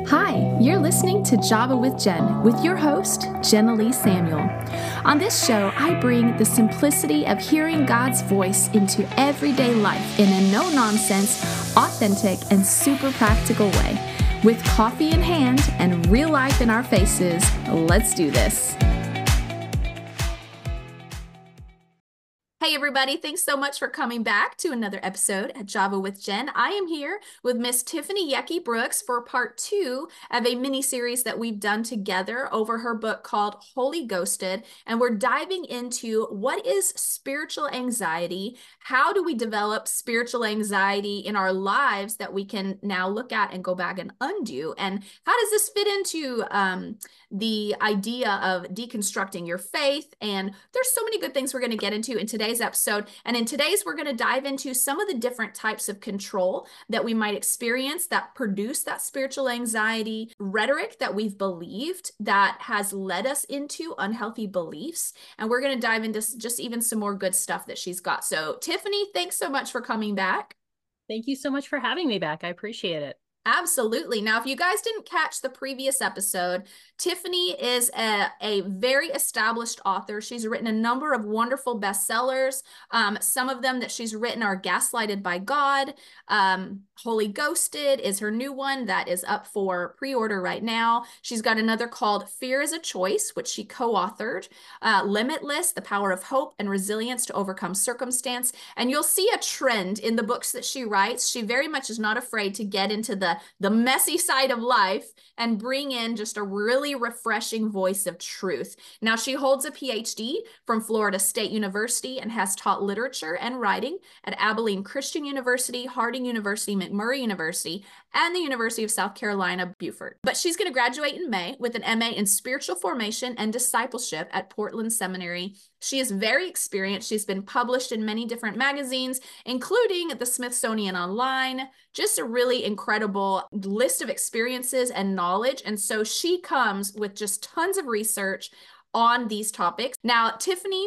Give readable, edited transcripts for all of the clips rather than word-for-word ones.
Hi, you're listening to Java with Jen with your host, Jenna Lee Samuel. On this show, I bring the simplicity of hearing God's voice into everyday life in a no-nonsense, authentic, and super practical way. With coffee in hand and real life in our faces, let's do this. Hey everybody, thanks so much for coming back to another episode at Java with Jen. I am here with Miss Tiffany Yecke Brooks for part 2 of a mini-series that we've done together over her book called Holy Ghosted. And we're diving into what is spiritual anxiety, how do we develop spiritual anxiety in our lives that we can now look at and go back and undo, and how does this fit into the idea of deconstructing your faith. And there's so many good things we're going to get into in today's episode. And in today's, we're going to dive into some of the different types of control that we might experience that produce that spiritual anxiety, rhetoric that we've believed that has led us into unhealthy beliefs. And we're going to dive into just even some more good stuff that she's got. So Tiffany, thanks so much for coming back. Thank you so much for having me back. I appreciate it. Absolutely. Now, if you guys didn't catch the previous episode, Tiffany is a very established author. She's written a number of wonderful bestsellers. Some of them that she's written are Gaslighted by God. Holy Ghosted is her new one that is up for pre-order right now. She's got another called Fear is a Choice, which she co-authored. Limitless, The Power of Hope and Resilience to Overcome Circumstance. And you'll see a trend in the books that she writes. She very much is not afraid to get into the messy side of life and bring in just a really refreshing voice of truth. Now, she holds a PhD from Florida State University and has taught literature and writing at Abilene Christian University, Harding University, McMurray University, and the University of South Carolina, Beaufort. But she's going to graduate in May with an MA in Spiritual Formation and Discipleship at Portland Seminary. She is very experienced. She's been published in many different magazines, including the Smithsonian Online, just a really incredible list of experiences and knowledge. And so she comes with just tons of research on these topics. Now, Tiffany,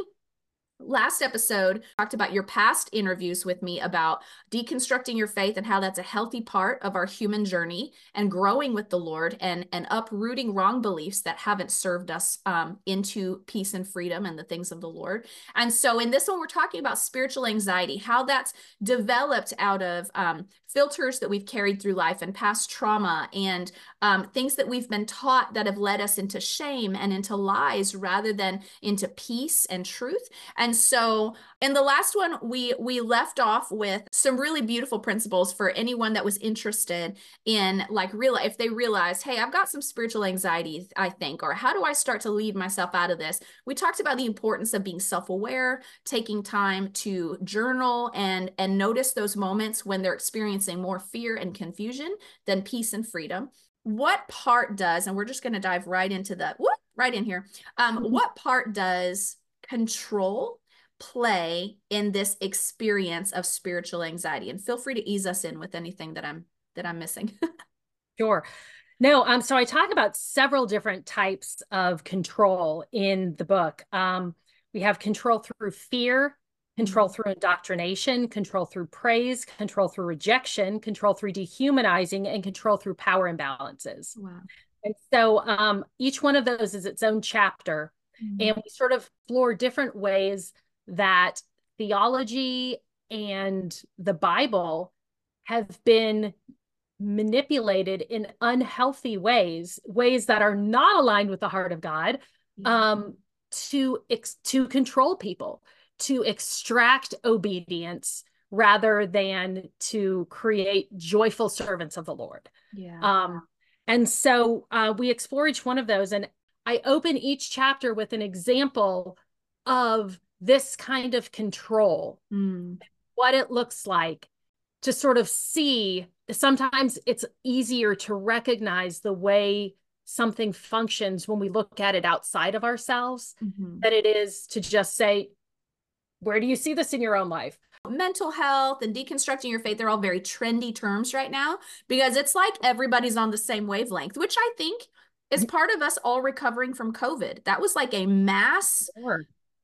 last episode talked about your past interviews with me about deconstructing your faith and how that's a healthy part of our human journey and growing with the Lord and uprooting wrong beliefs that haven't served us into peace and freedom and the things of the Lord. And so in this one, we're talking about spiritual anxiety, how that's developed out of filters that we've carried through life and past trauma and things that we've been taught that have led us into shame and into lies rather than into peace and truth. And so in the last one, we left off with some really beautiful principles for anyone that was interested in if they realized, hey, I've got some spiritual anxiety, I think, or how do I start to lead myself out of this? We talked about the importance of being self-aware, taking time to journal and notice those moments when they're experiencing more fear and confusion than peace and freedom. What part does, and we're just going to dive right into right in here. What part does control play in this experience of spiritual anxiety? And feel free to ease us in with anything that I'm missing. Sure. No, so I talk about several different types of control in the book. We have control through fear, control through indoctrination, control through praise, control through rejection, control through dehumanizing, and control through power imbalances. Wow. And so each one of those is its own chapter. And we sort of explore different ways that theology and the Bible have been manipulated in unhealthy ways that are not aligned with the heart of God, to control people, to extract obedience rather than to create joyful servants of the Lord. Yeah. And so we explore each one of those, and I open each chapter with an example of this kind of control, what it looks like, to sort of see. Sometimes it's easier to recognize the way something functions when we look at it outside of ourselves than it is to just say, where do you see this in your own life? Mental health and deconstructing your faith, they're all very trendy terms right now because it's like everybody's on the same wavelength, which I think is part of us all recovering from COVID. That was like a mass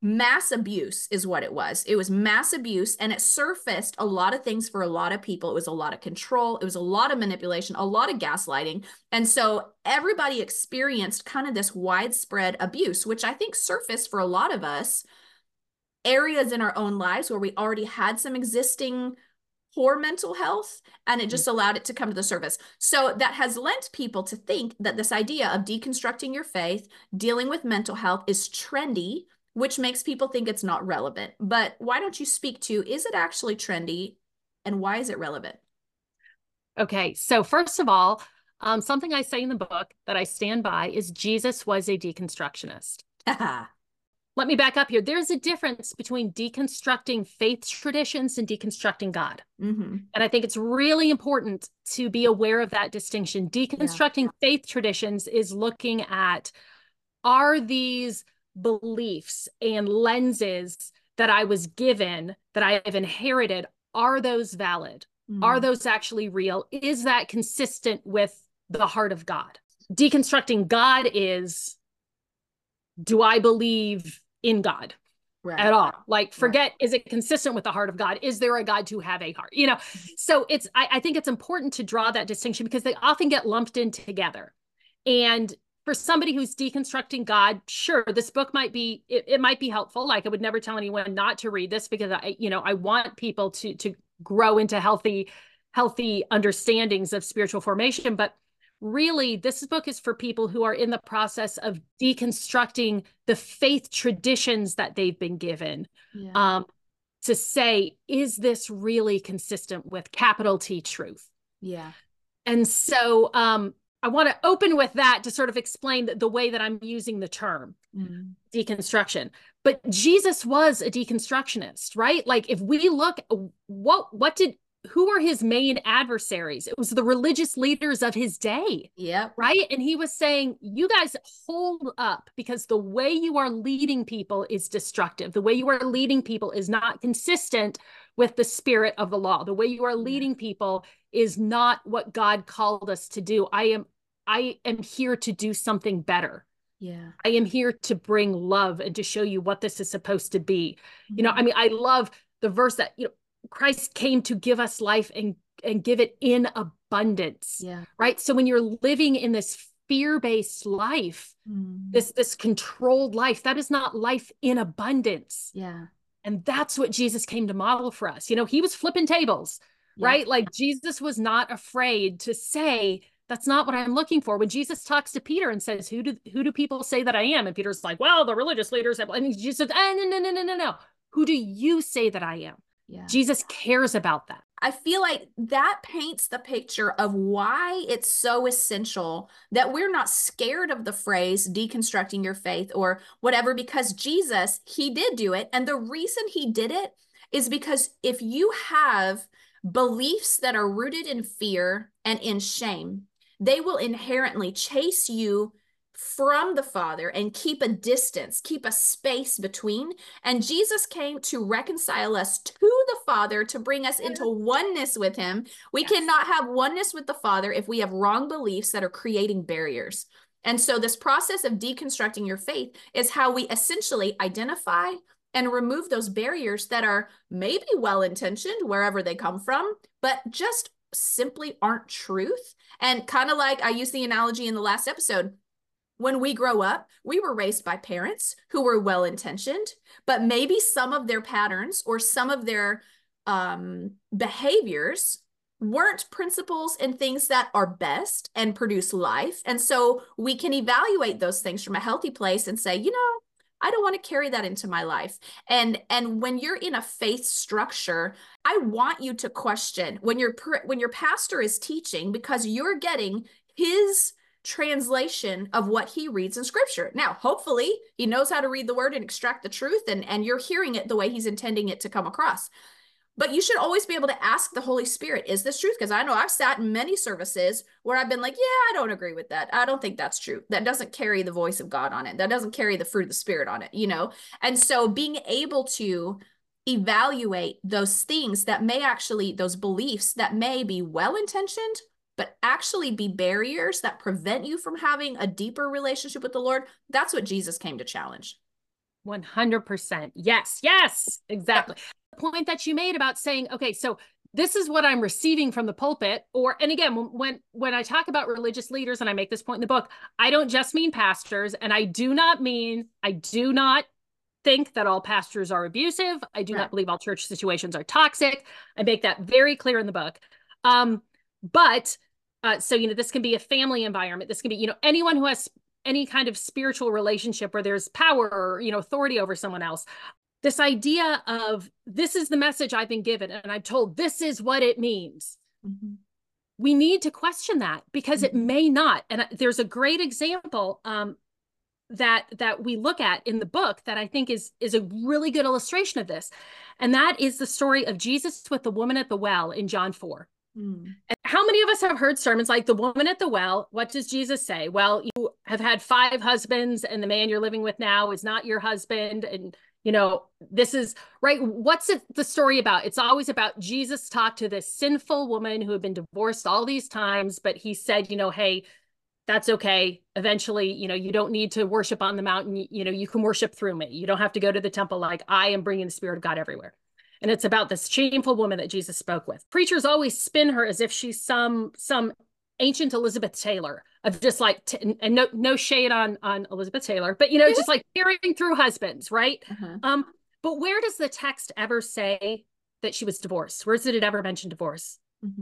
Mass abuse is what it was. It was mass abuse, and it surfaced a lot of things for a lot of people. It was a lot of control. It was a lot of manipulation, a lot of gaslighting. And so everybody experienced kind of this widespread abuse, which I think surfaced for a lot of us areas in our own lives where we already had some existing poor mental health, and it just allowed it to come to the surface. So that has lent people to think that this idea of deconstructing your faith, dealing with mental health is trendy, which makes people think it's not relevant. But why don't you speak to, is it actually trendy, and why is it relevant? Okay, so first of all, something I say in the book that I stand by is Jesus was a deconstructionist. Let me back up here. There's a difference between deconstructing faith traditions and deconstructing God. Mm-hmm. And I think it's really important to be aware of that distinction. Deconstructing faith traditions is looking at, are these beliefs and lenses that I was given, that I have inherited, are those valid? Are those actually real? Is that consistent with the heart of God? Deconstructing God is, do I believe in God at all? Like, forget, is it consistent with the heart of God? Is there a God to have a heart? You know, so it's, I think it's important to draw that distinction because they often get lumped in together. And for somebody who's deconstructing God, sure, this book might be, it might be helpful. Like, I would never tell anyone not to read this because I want people to grow into healthy understandings of spiritual formation. But really, this book is for people who are in the process of deconstructing the faith traditions that they've been given. To say, is this really consistent with capital T truth? Yeah. And so I want to open with that to sort of explain the way that I'm using the term deconstruction. But Jesus was a deconstructionist, right? Like, if we look, who were his main adversaries? It was the religious leaders of his day. Yep. Right. And he was saying, you guys hold up, because the way you are leading people is destructive. The way you are leading people is not consistent with the spirit of the law. The way you are leading people is not what God called us to do. I am here to do something better. Yeah. I am here to bring love and to show you what this is supposed to be. You know, I mean, I love the verse that, Christ came to give us life and give it in abundance. Yeah. Right. So when you're living in this fear-based life, this controlled life, that is not life in abundance. Yeah. And that's what Jesus came to model for us. He was flipping tables, right? Like, Jesus was not afraid to say, that's not what I'm looking for. When Jesus talks to Peter and says, who do people say that I am? And Peter's like, well, the religious leaders have, and Jesus said, no. Who do you say that I am? Yeah. Jesus cares about that. I feel like that paints the picture of why it's so essential that we're not scared of the phrase deconstructing your faith or whatever, because Jesus, he did do it. And the reason he did it is because if you have beliefs that are rooted in fear and in shame, they will inherently chase you from the Father and keep a distance, keep a space between. And Jesus came to reconcile us to the Father, to bring us into oneness with him. We cannot have oneness with the Father if we have wrong beliefs that are creating barriers. And so this process of deconstructing your faith is how we essentially identify and remove those barriers that are maybe well-intentioned wherever they come from, but just simply aren't truth. And kind of like I used the analogy in the last episode, when we grow up, we were raised by parents who were well-intentioned, but maybe some of their patterns or some of their behaviors weren't principles and things that are best and produce life. And so we can evaluate those things from a healthy place and say, I don't want to carry that into my life. And when you're in a faith structure, I want you to question when your pastor is teaching, because you're getting his translation of what he reads in scripture. Now, hopefully he knows how to read the word and extract the truth, and you're hearing it the way he's intending it to come across. But you should always be able to ask the Holy Spirit, is this truth? Because I know I've sat in many services where I've been like, I don't agree with that. I don't think that's true. That doesn't carry the voice of God on it. That doesn't carry the fruit of the Spirit on it, And so being able to evaluate those things that may actually, those beliefs that may be well-intentioned, but actually be barriers that prevent you from having a deeper relationship with the Lord, that's what Jesus came to challenge. 100%. Yes, yes, exactly. The point that you made about saying, okay, so this is what I'm receiving from the pulpit, and again, when I talk about religious leaders, and I make this point in the book, I don't just mean pastors, and I do not think that all pastors are abusive. I do not believe all church situations are toxic. I make that very clear in the book. But so, this can be a family environment. This can be, anyone who has any kind of spiritual relationship where there's power or, authority over someone else. This idea of, this is the message I've been given and I'm told this is what it means. Mm-hmm. We need to question that, because it may not. And there's a great example that we look at in the book that I think is a really good illustration of this. And that is the story of Jesus with the woman at the well in John 4. And how many of us have heard sermons like the woman at the well? What does Jesus say? Well, you have had 5 husbands and the man you're living with now is not your husband. And, this is right. What's the story about? It's always about Jesus talked to this sinful woman who had been divorced all these times, but he said, hey, that's okay. Eventually, you don't need to worship on the mountain. You can worship through me. You don't have to go to the temple. Like, I am bringing the Spirit of God everywhere. And it's about this shameful woman that Jesus spoke with. Preachers always spin her as if she's some ancient Elizabeth Taylor of just like, and no shade on Elizabeth Taylor, but, just like carrying through husbands, right? But where does the text ever say that she was divorced? Where does it ever mention divorce?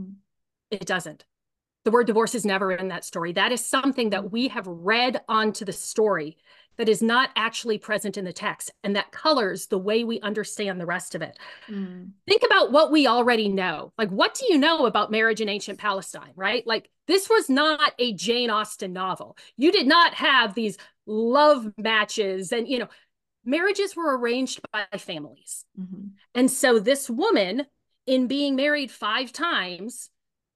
It doesn't. The word divorce is never in that story. That is something that we have read onto the story that is not actually present in the text, and that colors the way we understand the rest of it. Think about what we already know. Like, what do you know about marriage in ancient Palestine, right? Like, this was not a Jane Austen novel. You did not have these love matches, and, marriages were arranged by families. And so this woman, in being married 5 times,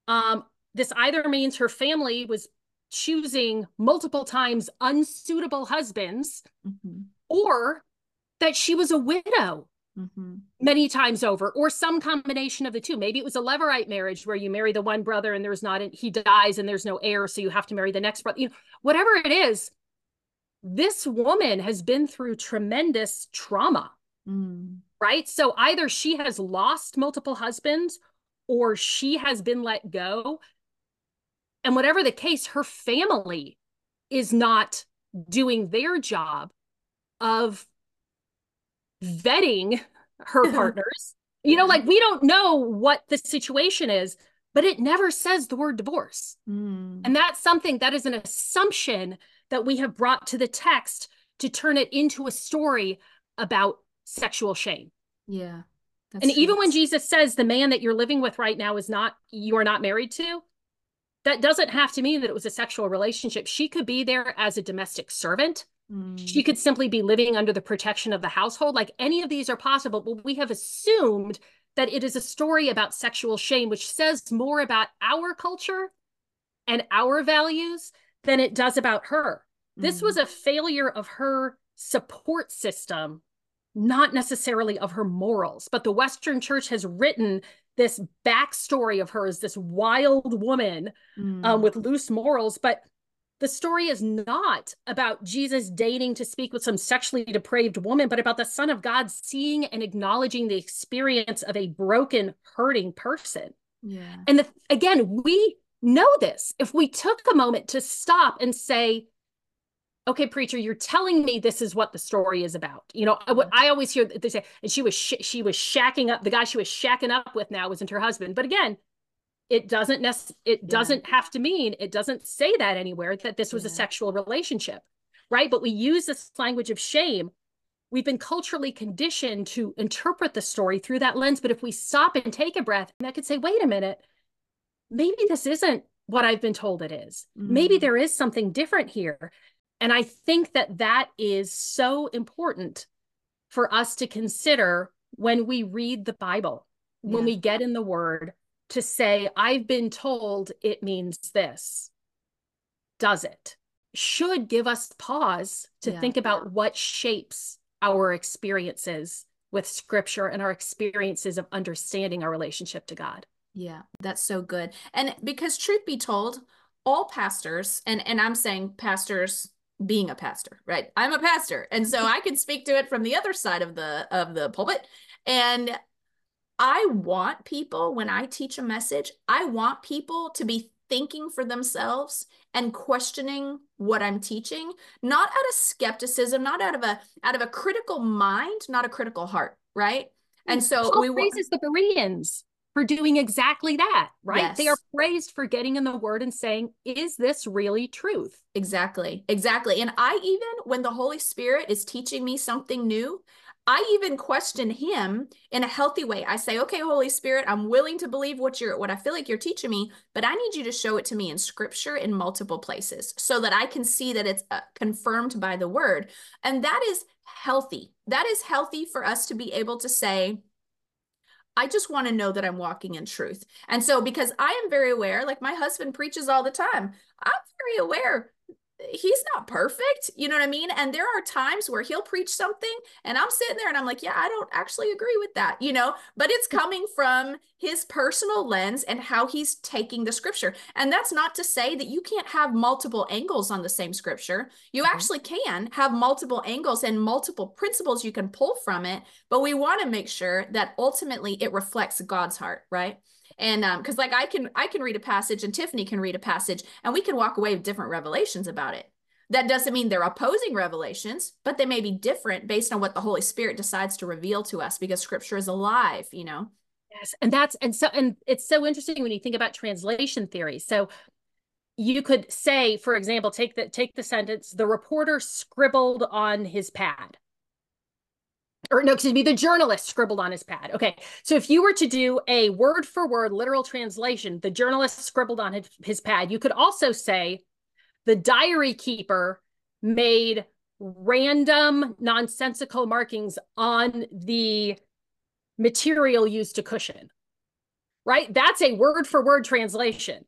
this either means her family was choosing multiple times unsuitable husbands, or that she was a widow many times over, or some combination of the two. Maybe it was a Levirate marriage where you marry the one brother and he dies and there's no heir, so you have to marry the next brother. Whatever it is, this woman has been through tremendous trauma, right? So either she has lost multiple husbands or she has been let go. And whatever the case, her family is not doing their job of vetting her partners. Like, we don't know what the situation is, but it never says the word divorce. And that's something that is an assumption that we have brought to the text to turn it into a story about sexual shame. Yeah. And even when Jesus says the man that you're living with right now you are not married to, that doesn't have to mean that it was a sexual relationship. She could be there as a domestic servant. She could simply be living under the protection of the household. Like, any of these are possible, but we have assumed that it is a story about sexual shame, which says more about our culture and our values than it does about her. This was a failure of her support system, not necessarily of her morals. But the Western church has written this backstory of her as this wild woman with loose morals. But the story is not about Jesus dating to speak with some sexually depraved woman, but about the Son of God seeing and acknowledging the experience of a broken, hurting person. Yeah. And again, we know this. If we took a moment to stop and say, okay, preacher, you're telling me this is what the story is about. I always hear they say, and she was shacking up. The guy she was shacking up with now wasn't her husband. But again, it doesn't have to mean, it doesn't say that anywhere that this was a sexual relationship, right? But we use this language of shame. We've been culturally conditioned to interpret the story through that lens. But if we stop and take a breath, and I could say, wait a minute, maybe this isn't what I've been told it is. Maybe there is something different here. And I think that is so important for us to consider when we read the Bible, when we get in the Word, to say, I've been told it means this. Does it? Should give us pause to think about what shapes our experiences with Scripture and our experiences of understanding our relationship to God. Yeah, that's so good. And because truth be told, all pastors, and I'm saying pastors being a pastor, right? I'm a pastor. And so I can speak to it from the other side of the pulpit. And I want people, when I teach a message, I want people to be thinking for themselves and questioning what I'm teaching, not out of skepticism, not out of a critical mind, not a critical heart, right? And so Paul praises the Bereans for doing exactly that, right? Yes. They are praised for getting in the word and saying, is this really truth? Exactly. Exactly. And I even, when the Holy Spirit is teaching me something new, I even question him in a healthy way. I say, okay, Holy Spirit, I'm willing to believe what I feel like you're teaching me, but I need you to show it to me in scripture in multiple places so that I can see that it's confirmed by the word. And that is healthy. That is healthy for us to be able to say, I just want to know that I'm walking in truth. And so, because I am very aware, like my husband preaches all the time, I'm very aware he's not perfect. You know what I mean? And there are times where he'll preach something and I'm sitting there and I'm like, yeah, I don't actually agree with that, but it's coming from his personal lens and how he's taking the scripture. And that's not to say that you can't have multiple angles on the same scripture. You actually can have multiple angles and multiple principles you can pull from it, but we want to make sure that ultimately it reflects God's heart, right? And because like I can read a passage and Tiffany can read a passage and we can walk away with different revelations about it. That doesn't mean they're opposing revelations, but they may be different based on what the Holy Spirit decides to reveal to us because scripture is alive, Yes. And it's so interesting when you think about translation theory. So you could say, for example, take the sentence, the reporter scribbled on his pad. Or no, excuse me, the journalist scribbled on his pad. Okay. So if you were to do a word for word literal translation, the journalist scribbled on his pad, you could also say the diary keeper made random nonsensical markings on the material used to cushion, right? That's a word for word translation.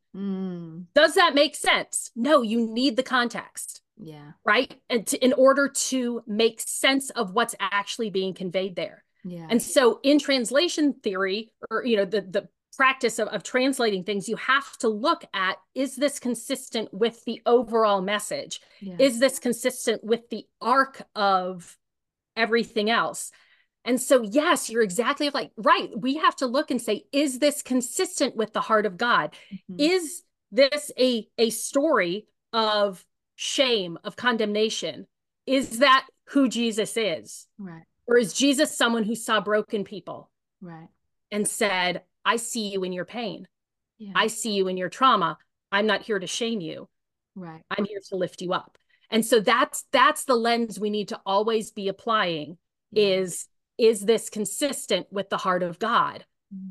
Does that make sense? No, you need the context. Yeah. Right. And in order to make sense of what's actually being conveyed there. Yeah. And so in translation theory, or, the practice of translating things, you have to look at, is this consistent with the overall message? Yeah. Is this consistent with the arc of everything else? And so, yes, you're exactly right. We have to look and say, is this consistent with the heart of God? Is this a story of shame, of condemnation? Is that who Jesus is? Right. Or is Jesus someone who saw broken people? Right. And said, I see you in your pain. Yeah. I see you in your trauma. I'm not here to shame you. Right. I'm here to lift you up. And so that's the lens we need to always be applying. Is this consistent with the heart of God?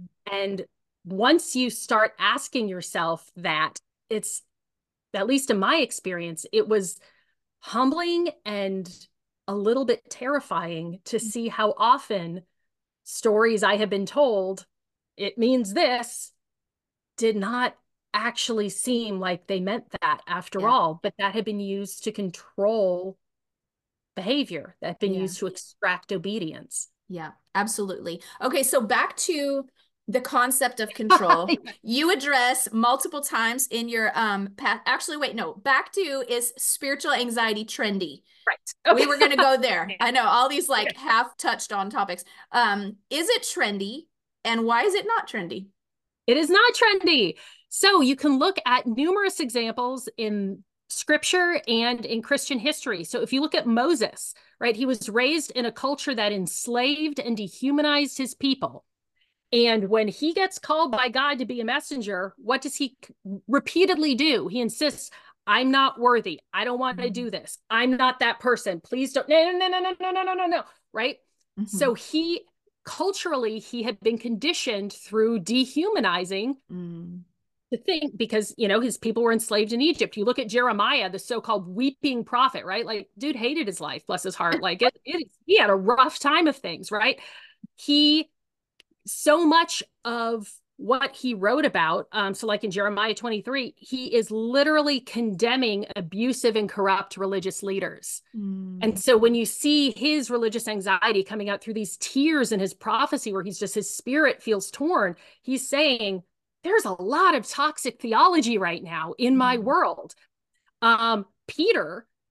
And once you start asking yourself that, it's, at least in my experience, it was humbling and a little bit terrifying to see how often stories I have been told, it means this, did not actually seem like they meant that after all, but that had been used to control behavior, that had been used to extract obedience. Yeah, absolutely. Okay, so back to the concept of control. You address multiple times in your actually wait, no, back to is spiritual anxiety trendy? Right. Okay. We were going to go there. I know all these like half touched on topics. Is it trendy and why is it not trendy? It is not trendy. So you can look at numerous examples in scripture and in Christian history. So if you look at Moses, right, he was raised in a culture that enslaved and dehumanized his people. And when he gets called by God to be a messenger, what does he repeatedly do? He insists, I'm not worthy. I don't want to do this. I'm not that person. Please don't. No. Right? So culturally, he had been conditioned through dehumanizing to think, because, his people were enslaved in Egypt. You look at Jeremiah, the so-called weeping prophet, right? Like, dude hated his life, bless his heart. Like he had a rough time of things, right? So much of what he wrote about, so like in Jeremiah 23, he is literally condemning abusive and corrupt religious leaders. And so when you see his religious anxiety coming out through these tears in his prophecy, where his spirit feels torn, he's saying, there's a lot of toxic theology right now in my world. Peter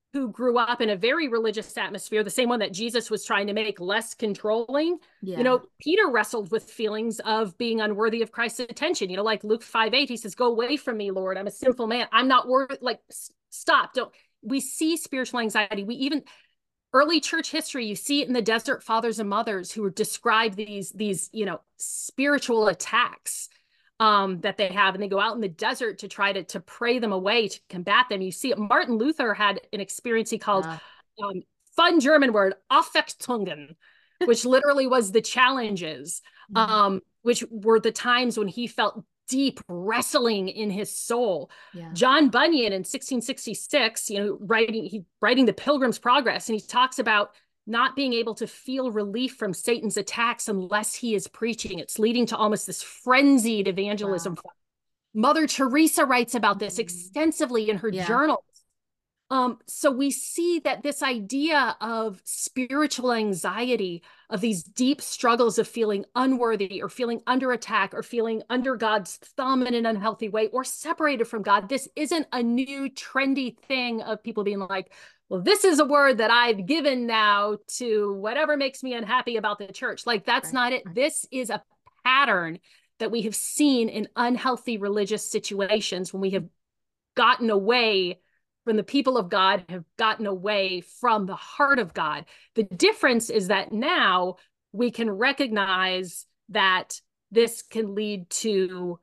who grew up in a very religious atmosphere, the same one that Jesus was trying to make less controlling. Yeah. Peter wrestled with feelings of being unworthy of Christ's attention. Like Luke 5:8, he says, "Go away from me, Lord. I'm a sinful man. I'm not worth," like, stop. Don't. We see spiritual anxiety. We even, early church history, you see it in the desert fathers and mothers who describe these spiritual attacks that they have, and they go out in the desert to try to pray them away, to combat them. You see it. Martin Luther had an experience he called, fun German word, Affektungen, which literally was the challenges, which were the times when he felt deep wrestling in his soul. Yeah. John Bunyan in 1666, writing the Pilgrim's Progress, and he talks about not being able to feel relief from Satan's attacks unless he is preaching. It's leading to almost this frenzied evangelism. Wow. Mother Teresa writes about this extensively in her journals. So we see that this idea of spiritual anxiety, of these deep struggles of feeling unworthy or feeling under attack or feeling under God's thumb in an unhealthy way or separated from God, this isn't a new trendy thing of people being like, well, this is a word that I've given now to whatever makes me unhappy about the church. Like, that's not it. This is a pattern that we have seen in unhealthy religious situations when we have gotten away from the people of God, have gotten away from the heart of God. The difference is that now we can recognize that this can lead to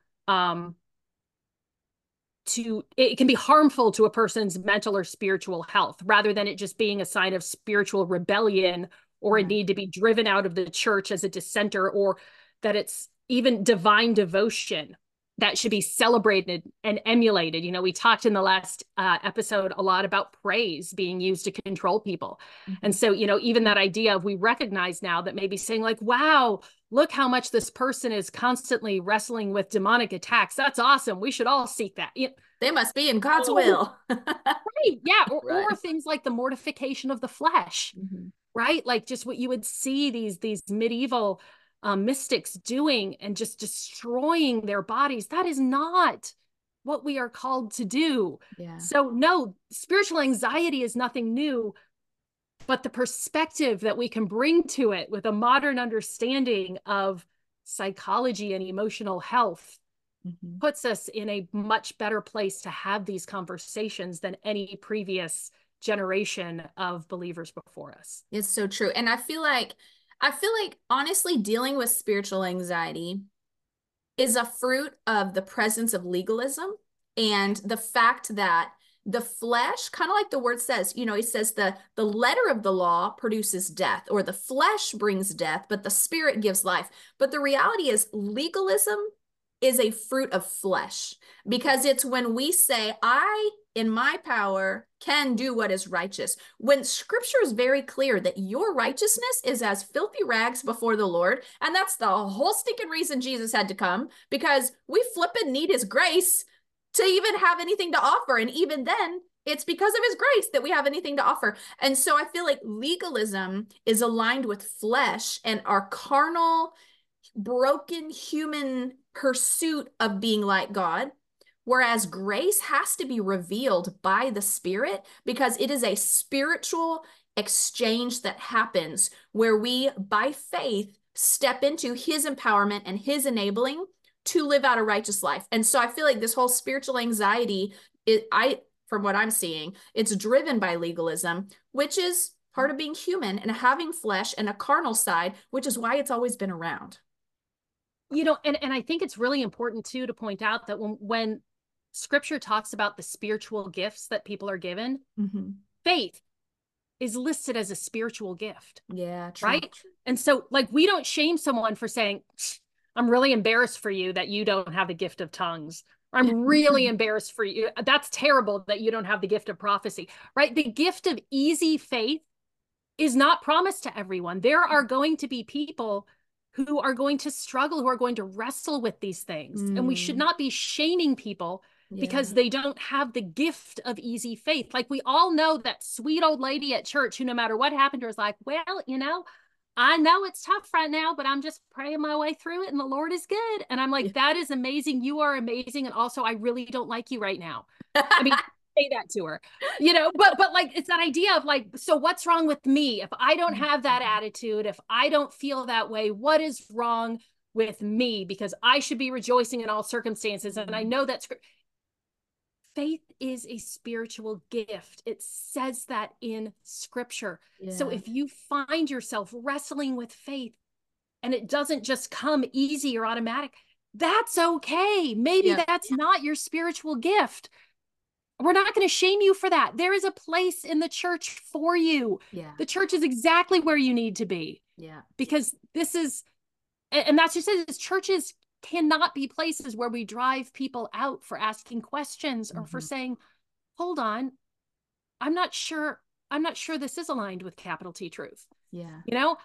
it can be harmful to a person's mental or spiritual health, rather than it just being a sign of spiritual rebellion or a need to be driven out of the church as a dissenter, or that it's even divine devotion that should be celebrated and emulated. We talked in the last episode a lot about praise being used to control people. And so, even that idea of, we recognize now that maybe saying like, wow, look how much this person is constantly wrestling with demonic attacks. That's awesome. We should all seek that. They must be in God's will. Right. Yeah. Or things like the mortification of the flesh, right? Like just what you would see these medieval mystics doing, and just destroying their bodies. That is not what we are called to do. Yeah. So no, spiritual anxiety is nothing new, but the perspective that we can bring to it with a modern understanding of psychology and emotional health puts us in a much better place to have these conversations than any previous generation of believers before us. It's so true. And I feel like honestly, dealing with spiritual anxiety is a fruit of the presence of legalism and the fact that the flesh, kind of like the word says, it says the letter of the law produces death, or the flesh brings death, but the spirit gives life. But the reality is, legalism is a fruit of flesh, because it's when we say, I, in my power, can do what is righteous. When scripture is very clear that your righteousness is as filthy rags before the Lord. And that's the whole stinking reason Jesus had to come, because we flippin' need his grace to even have anything to offer. And even then, it's because of his grace that we have anything to offer. And so I feel like legalism is aligned with flesh and our carnal, broken human pursuit of being like God, whereas grace has to be revealed by the Spirit, because it is a spiritual exchange that happens where we, by faith, step into his empowerment and his enabling to live out a righteous life. And so I feel like this whole spiritual anxiety, from what I'm seeing, it's driven by legalism, which is part of being human and having flesh and a carnal side, which is why it's always been around. And I think it's really important too to point out that when scripture talks about the spiritual gifts that people are given, faith is listed as a spiritual gift. Yeah, true. Right? And so like, we don't shame someone for saying, I'm really embarrassed for you that you don't have the gift of tongues. Or I'm really embarrassed for you. That's terrible that you don't have the gift of prophecy, right? The gift of easy faith is not promised to everyone. There are going to be people who are going to struggle, who are going to wrestle with these things. And we should not be shaming people because they don't have the gift of easy faith. Like, we all know that sweet old lady at church who, no matter what happened to her, is like, well, I know it's tough right now, but I'm just praying my way through it and the Lord is good. And I'm like, that is amazing. You are amazing. And also, I really don't like you right now. I mean, say that to her, you know, but like, it's that idea of like, so what's wrong with me? If I don't have that attitude, if I don't feel that way, what is wrong with me? Because I should be rejoicing in all circumstances. And I know that's faith is a spiritual gift. It says that in scripture. Yeah. So if you find yourself wrestling with faith and it doesn't just come easy or automatic, that's okay. Maybe that's not your spiritual gift. We're not going to shame you for that. There is a place in the church for you. Yeah. The church is exactly where you need to be. Yeah. Because this is, and that's just it, churches cannot be places where we drive people out for asking questions or for saying, hold on, I'm not sure this is aligned with capital T truth. Yeah. You know?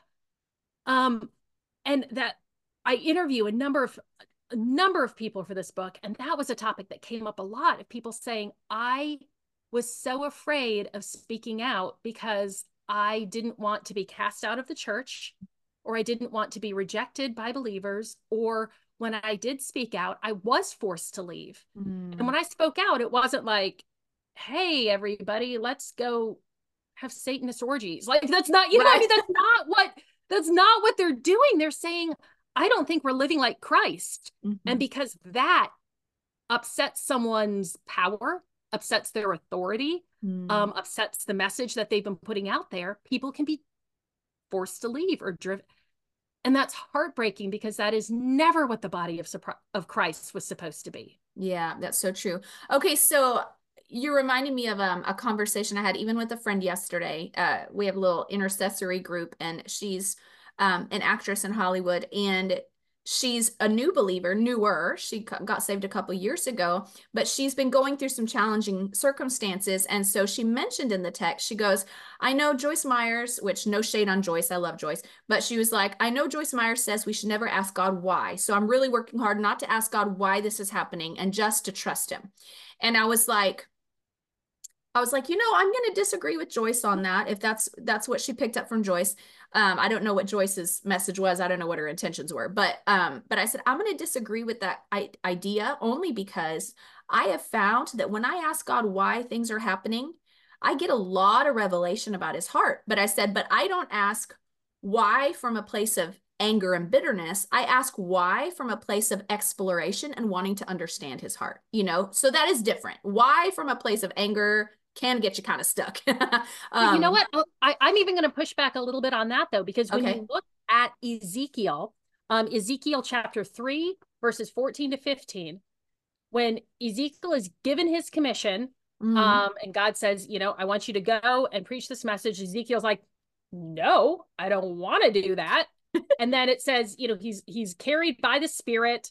And that I interview a number of people for this book, and that was a topic that came up a lot of people saying, I was so afraid of speaking out because I didn't want to be cast out of the church, or I didn't want to be rejected by believers, or when I did speak out, I was forced to leave. And when I spoke out, it wasn't like, hey, everybody, let's go have Satanist orgies. Like, that's not, you know, I mean, that's not what they're doing. They're saying, I don't think we're living like Christ. And because that upsets someone's power, upsets their authority, upsets the message that they've been putting out there, people can be forced to leave or driven. And that's heartbreaking because that is never what the body of Christ was supposed to be. Yeah, that's so true. Okay, so you're reminding me of a conversation I had even with a friend yesterday. We have a little intercessory group, and she's an actress in Hollywood, and she's a new believer, newer. She got saved a couple years ago, but she's been going through some challenging circumstances. And so she mentioned in the text, she goes, I know Joyce Myers, which no shade on Joyce, I love Joyce, but she was like, I know Joyce Myers says we should never ask God why. So I'm really working hard not to ask God why this is happening and just to trust him. And I was like, you know, I'm going to disagree with Joyce on that. If that's what she picked up from Joyce. I don't know what Joyce's message was. I don't know what her intentions were, but I said, I'm going to disagree with that idea only because I have found that when I ask God why things are happening, I get a lot of revelation about his heart. But I said, but I don't ask why from a place of anger and bitterness. I ask why from a place of exploration and wanting to understand his heart, you know? So that is different. Why from a place of anger can get you kind of stuck. You know what? I'm even going to push back a little bit on that, though, because when you look at Ezekiel, Ezekiel chapter 3, verses 14 to 15, when Ezekiel is given his commission, and God says, you know, I want you to go and preach this message. Ezekiel's like, no, I don't want to do that. And then it says, you know, he's carried by the Spirit,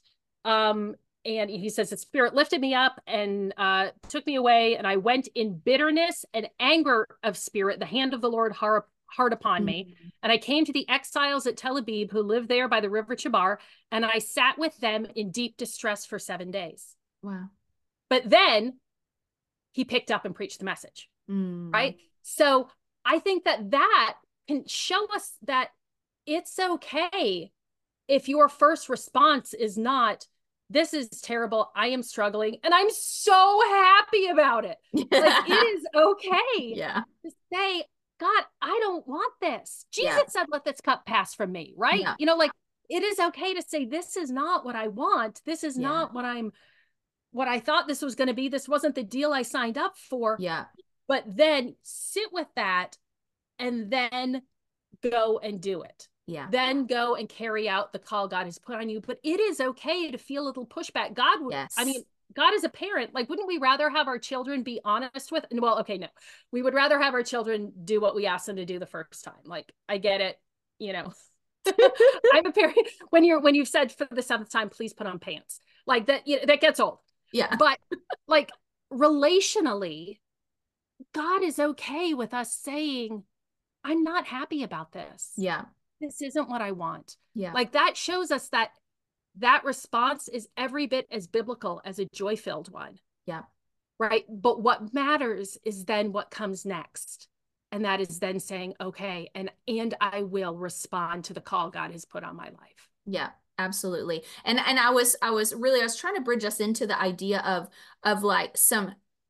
and he says, the Spirit lifted me up and took me away, and I went in bitterness and anger of spirit, the hand of the Lord hard upon me. And I came to the exiles at Tel Abib who lived there by the river Chebar, and I sat with them in deep distress for 7 days. Wow. But then he picked up and preached the message, right? So I think that can show us that it's okay if your first response is not, this is terrible, I am struggling, and I'm so happy about it. Like, it is okay to say, God, I don't want this. Jesus said, let this cup pass from me, right? You know, like, it is okay to say, this is not what I want. This is not what I thought this was going to be. This wasn't the deal I signed up for. Yeah. But then sit with that and then go and do it. Yeah. Then go and carry out the call God has put on you. But it is okay to feel a little pushback. God would, I mean, God is a parent. Like, wouldn't we rather have our children be honest with? Well, okay, no. We would rather have our children do what we asked them to do the first time. Like, I get it, you know. I'm a parent. When you've said for the 7th time, please put on pants. Like, that, you know, that gets old. Yeah. But like, relationally, God is okay with us saying, I'm not happy about this. Yeah. This isn't what I want. Yeah. Like, that shows us that response is every bit as biblical as a joy-filled one. Yeah. Right. But what matters is then what comes next. And that is then saying, okay, and I will respond to the call God has put on my life. Yeah, absolutely. And I was trying to bridge us into the idea of like some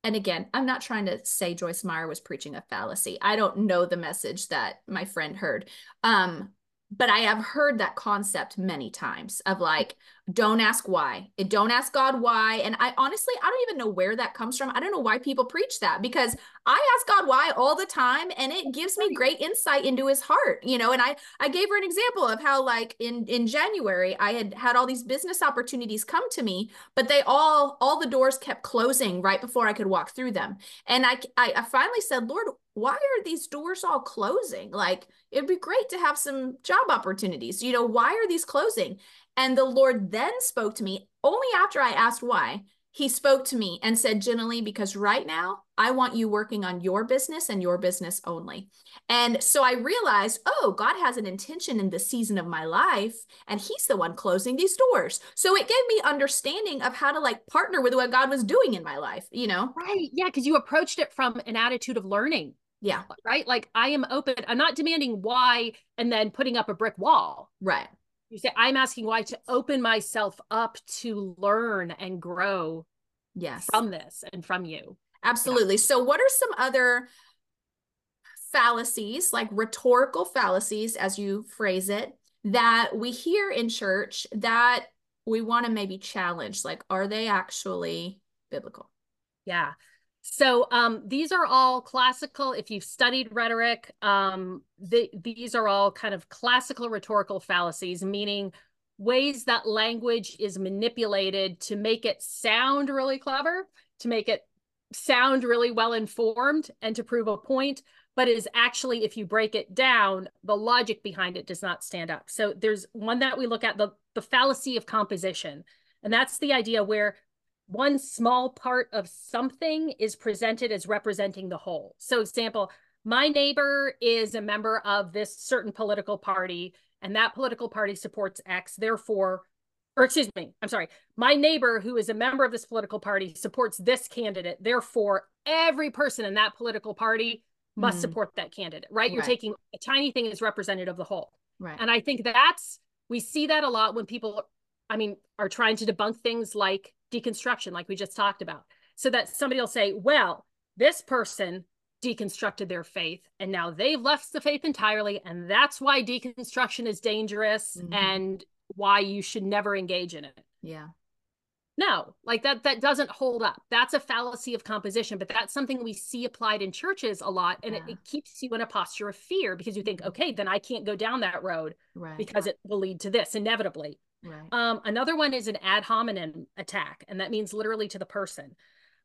and again, I'm not trying to say Joyce Meyer was preaching a fallacy. I don't know the message that my friend heard. But I have heard that concept many times of like, don't ask why. Don't ask God why. And I honestly, I don't even know where that comes from. I don't know why people preach that, because I ask God why all the time, and it gives me great insight into his heart, you know. And I gave her an example of how like in January, I had all these business opportunities come to me, but they all the doors kept closing right before I could walk through them. And I finally said, Lord, why are these doors all closing? Like, it'd be great to have some job opportunities. You know, why are these closing? And the Lord then spoke to me only after I asked why. He spoke to me and said gently, because right now I want you working on your business and your business only. And so I realized, oh, God has an intention in this season of my life, and he's the one closing these doors. So it gave me understanding of how to like partner with what God was doing in my life, you know? Right. Yeah. Because you approached it from an attitude of learning. Yeah. Right. Like, I am open. I'm not demanding why and then putting up a brick wall. Right. You say, I'm asking why, to open myself up to learn and grow from this and from you. Absolutely. Yeah. So what are some other fallacies, like rhetorical fallacies, as you phrase it, that we hear in church that we want to maybe challenge? Like, are they actually biblical? Yeah. So these are all classical. If you've studied rhetoric, these are all kind of classical rhetorical fallacies, meaning ways that language is manipulated to make it sound really clever, to make it sound really well informed, and to prove a point, but is actually, if you break it down, the logic behind it does not stand up. So there's one that we look at, the fallacy of composition. And that's the idea where one small part of something is presented as representing the whole. So example, my neighbor is a member of this certain political party, and that political party supports X, therefore, or excuse me, I'm sorry, my neighbor who is a member of this political party supports this candidate, therefore every person in that political party must support that candidate, right? You're taking a tiny thing as representative of the whole. Right. And I think we see that a lot when people, are trying to debunk things like deconstruction, like we just talked about. So that somebody will say, well, this person deconstructed their faith and now they've left the faith entirely, and that's why deconstruction is dangerous and why you should never engage in it. Yeah. No, like that doesn't hold up. That's a fallacy of composition, but that's something we see applied in churches a lot, and it keeps you in a posture of fear, because you think, okay, then I can't go down that road because it will lead to this inevitably. Right. Another one is an ad hominem attack, and that means literally to the person,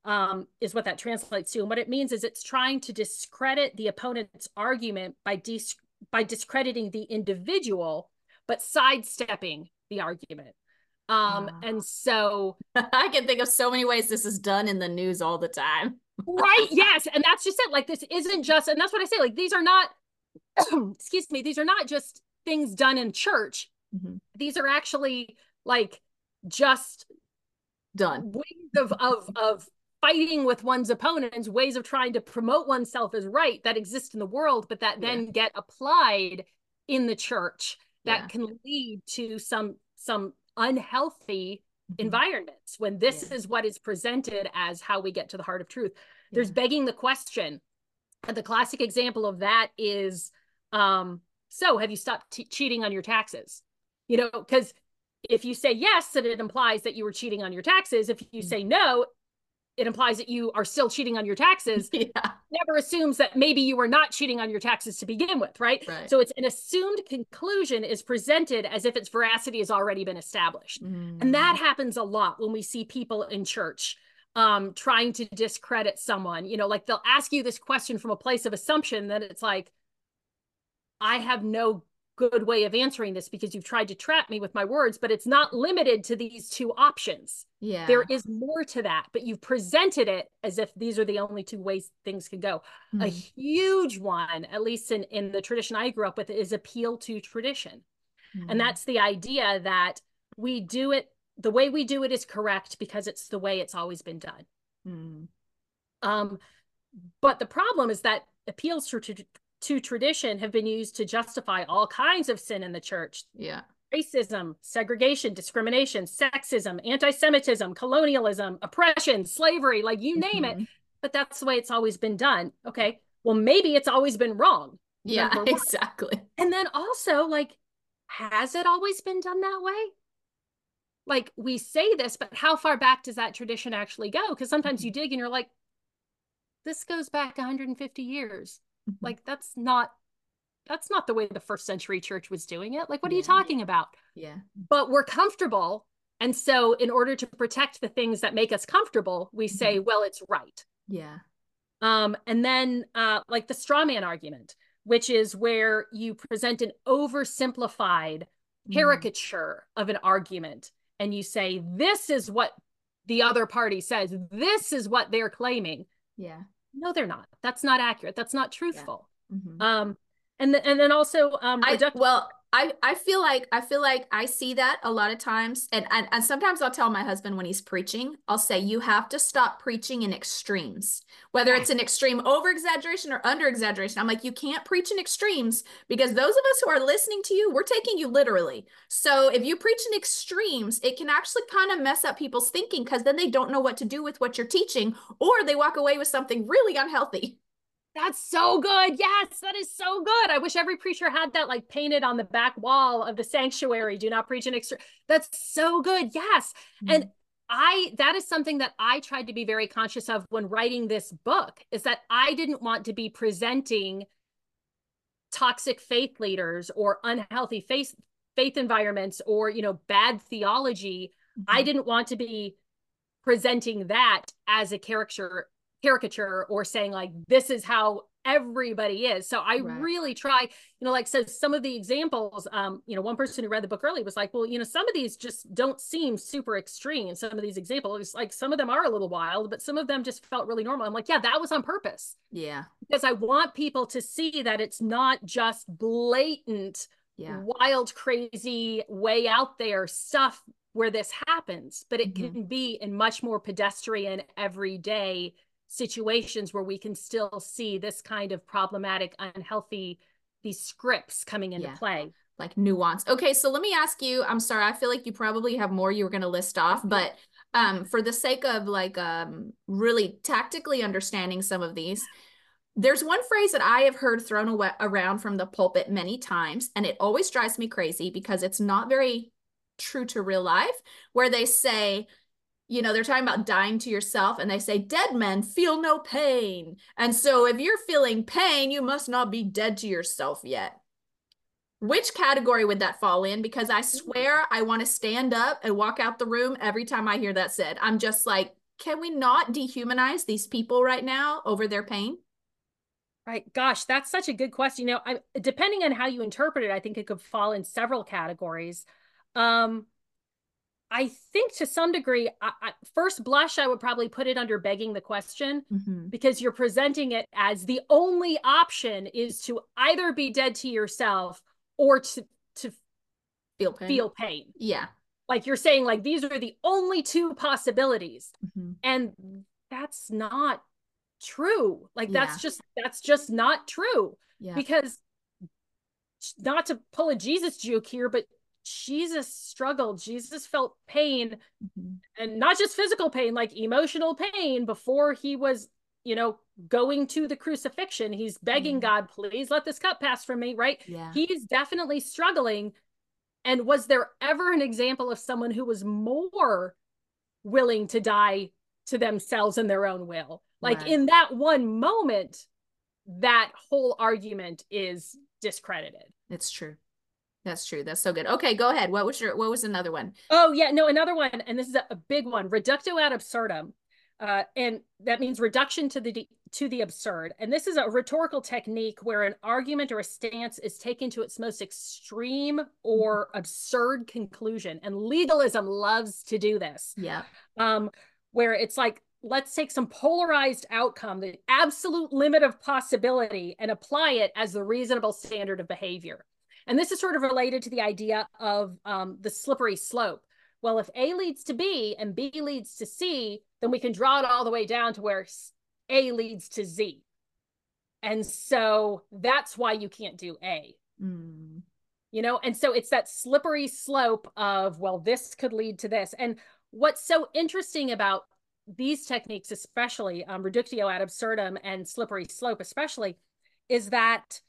is what that translates to. And what it means is it's trying to discredit the opponent's argument by discrediting the individual, but sidestepping the argument. And so I can think of so many ways this is done in the news all the time. Right. Yes. And that's just it. Like, this isn't just, and that's what I say, like, these are not, excuse me, these are not just things done in church. These are actually like just done ways of fighting with one's opponents, ways of trying to promote oneself as right that exist in the world, but that then get applied in the church that can lead to some unhealthy environments when this is what is presented as how we get to the heart of truth. There's begging the question. And the classic example of that is, so have you stopped cheating on your taxes? You know, because if you say yes, then it implies that you were cheating on your taxes. If you say no, it implies that you are still cheating on your taxes. Never assumes that maybe you were not cheating on your taxes to begin with, right? So it's an assumed conclusion is presented as if its veracity has already been established. And that happens a lot when we see people in church trying to discredit someone. You know, like they'll ask you this question from a place of assumption that it's like, I have no good way of answering this because you've tried to trap me with my words, but it's not limited to these two options. There is more to that, but you've presented it as if these are the only two ways things can go. A huge one, at least in the tradition I grew up with, is appeal to tradition. And that's the idea that we do it, the way we do it is correct because it's the way it's always been done. But the problem is that appeals to tradition have been used to justify all kinds of sin in the church. Racism, segregation, discrimination, sexism, anti-Semitism, colonialism, oppression, slavery, like you name it. but that's the way it's always been done. Okay, well, maybe it's always been wrong. Yeah, exactly. And then also, like, has it always been done that way? Like, we say this, but how far back does that tradition actually go? Because sometimes you dig and you're like, this goes back 150 years. Like, that's not the way the first century church was doing it. Like, what are you talking about? Yeah. But we're comfortable. And so in order to protect the things that make us comfortable, we say, well, it's right. Yeah. And then like the straw man argument, which is where you present an oversimplified caricature of an argument. And you say, this is what the other party says. This is what they're claiming. Yeah. No, they're not. That's not accurate. That's not truthful. Yeah. And then also I feel like I see that a lot of times, and sometimes I'll tell my husband when he's preaching, I'll say, you have to stop preaching in extremes, whether it's an extreme over exaggeration or under exaggeration. I'm like, you can't preach in extremes, because those of us who are listening to you, we're taking you literally. So if you preach in extremes, it can actually kind of mess up people's thinking, because then they don't know what to do with what you're teaching, or they walk away with something really unhealthy. That's so good. Yes, that is so good. I wish every preacher had that like painted on the back wall of the sanctuary. Do not preach an extra. That's so good. Yes. And that is something that I tried to be very conscious of when writing this book, is that I didn't want to be presenting toxic faith leaders or unhealthy faith environments or, bad theology. I didn't want to be presenting that as a caricature or saying like, this is how everybody is. So I really try, like, so some of the examples, one person who read the book early was like, well, some of these just don't seem super extreme. Some of these examples, like, some of them are a little wild, but some of them just felt really normal. I'm like, yeah, that was on purpose. Yeah. Because I want people to see that it's not just blatant, wild, crazy, way out there stuff where this happens, but it can be in much more pedestrian, everyday situations where we can still see this kind of problematic, unhealthy, these scripts coming into play. Like nuance. Okay, so let me ask you, I'm sorry, I feel like you probably have more you were going to list off, but for the sake of like really tactically understanding some of these, there's one phrase that I have heard thrown around from the pulpit many times, and it always drives me crazy because it's not very true to real life, where they say, they're talking about dying to yourself, and they say, dead men feel no pain. And so if you're feeling pain, you must not be dead to yourself yet. Which category would that fall in? Because I swear I want to stand up and walk out the room every time I hear that said. I'm just like, can we not dehumanize these people right now over their pain? Right. Gosh, that's such a good question. Depending on how you interpret it, I think it could fall in several categories. I think to some degree, first blush, I would probably put it under begging the question, because you're presenting it as the only option is to either be dead to yourself or to feel pain. Yeah. Like, you're saying, like, these are the only two possibilities. And that's not true. Like, that's just not true. Because, not to pull a Jesus juke here, but Jesus struggled. Jesus felt pain, and not just physical pain, like emotional pain before he was, going to the crucifixion. He's begging God, please let this cup pass from me, right? He's definitely struggling. And was there ever an example of someone who was more willing to die to themselves and their own will? Like, in that one moment, that whole argument is discredited. It's true. That's true. That's so good. Okay, go ahead. What was another one? Oh, yeah, no, another one, and this is a big one, reductio ad absurdum. And that means reduction to the absurd. And this is a rhetorical technique where an argument or a stance is taken to its most extreme or absurd conclusion. And legalism loves to do this. Yeah. Where it's like, let's take some polarized outcome, the absolute limit of possibility, and apply it as the reasonable standard of behavior. And this is sort of related to the idea of the slippery slope. Well, if A leads to B and B leads to C, then we can draw it all the way down to where A leads to Z. And so that's why you can't do A. And so it's that slippery slope of, well, this could lead to this. And what's so interesting about these techniques, especially reductio ad absurdum and slippery slope, especially, is that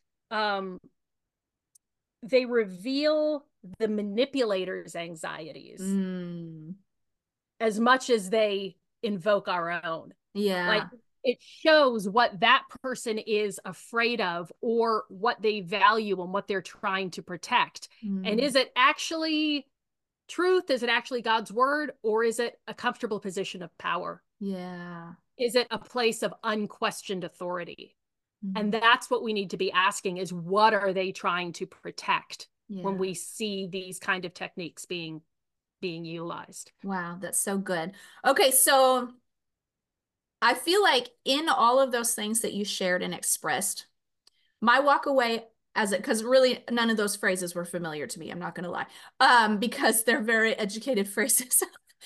they reveal the manipulator's anxieties as much as they invoke our own. Yeah. Like, it shows what that person is afraid of or what they value and what they're trying to protect. And is it actually truth? Is it actually God's word? Or is it a comfortable position of power? Yeah. Is it a place of unquestioned authority? And that's what we need to be asking, is what are they trying to protect when we see these kind of techniques being utilized? Wow, that's so good. Okay, so I feel like in all of those things that you shared and expressed, my walk away as it, because really none of those phrases were familiar to me, I'm not going to lie, because they're very educated phrases.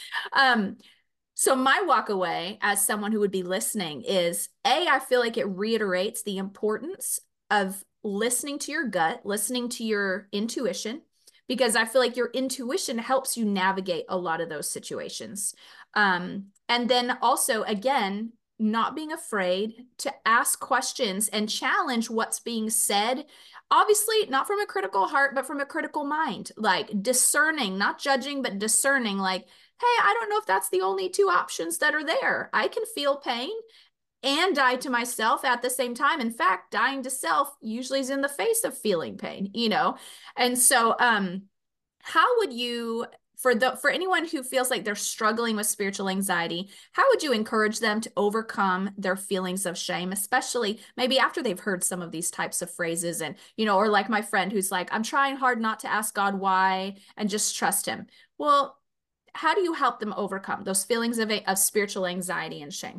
So my walk away as someone who would be listening is, I feel like it reiterates the importance of listening to your gut, listening to your intuition, because I feel like your intuition helps you navigate a lot of those situations. And then also, again, not being afraid to ask questions and challenge what's being said. Obviously, not from a critical heart, but from a critical mind, like discerning, not judging, but discerning, like, hey, I don't know if that's the only two options that are there. I can feel pain and die to myself at the same time. In fact, dying to self usually is in the face of feeling pain, you know? And so, how would you, for anyone who feels like they're struggling with spiritual anxiety, how would you encourage them to overcome their feelings of shame, especially maybe after they've heard some of these types of phrases, and, you know, or like my friend who's like, I'm trying hard not to ask God why and just trust him. Well, how do you help them overcome those feelings of spiritual anxiety and shame?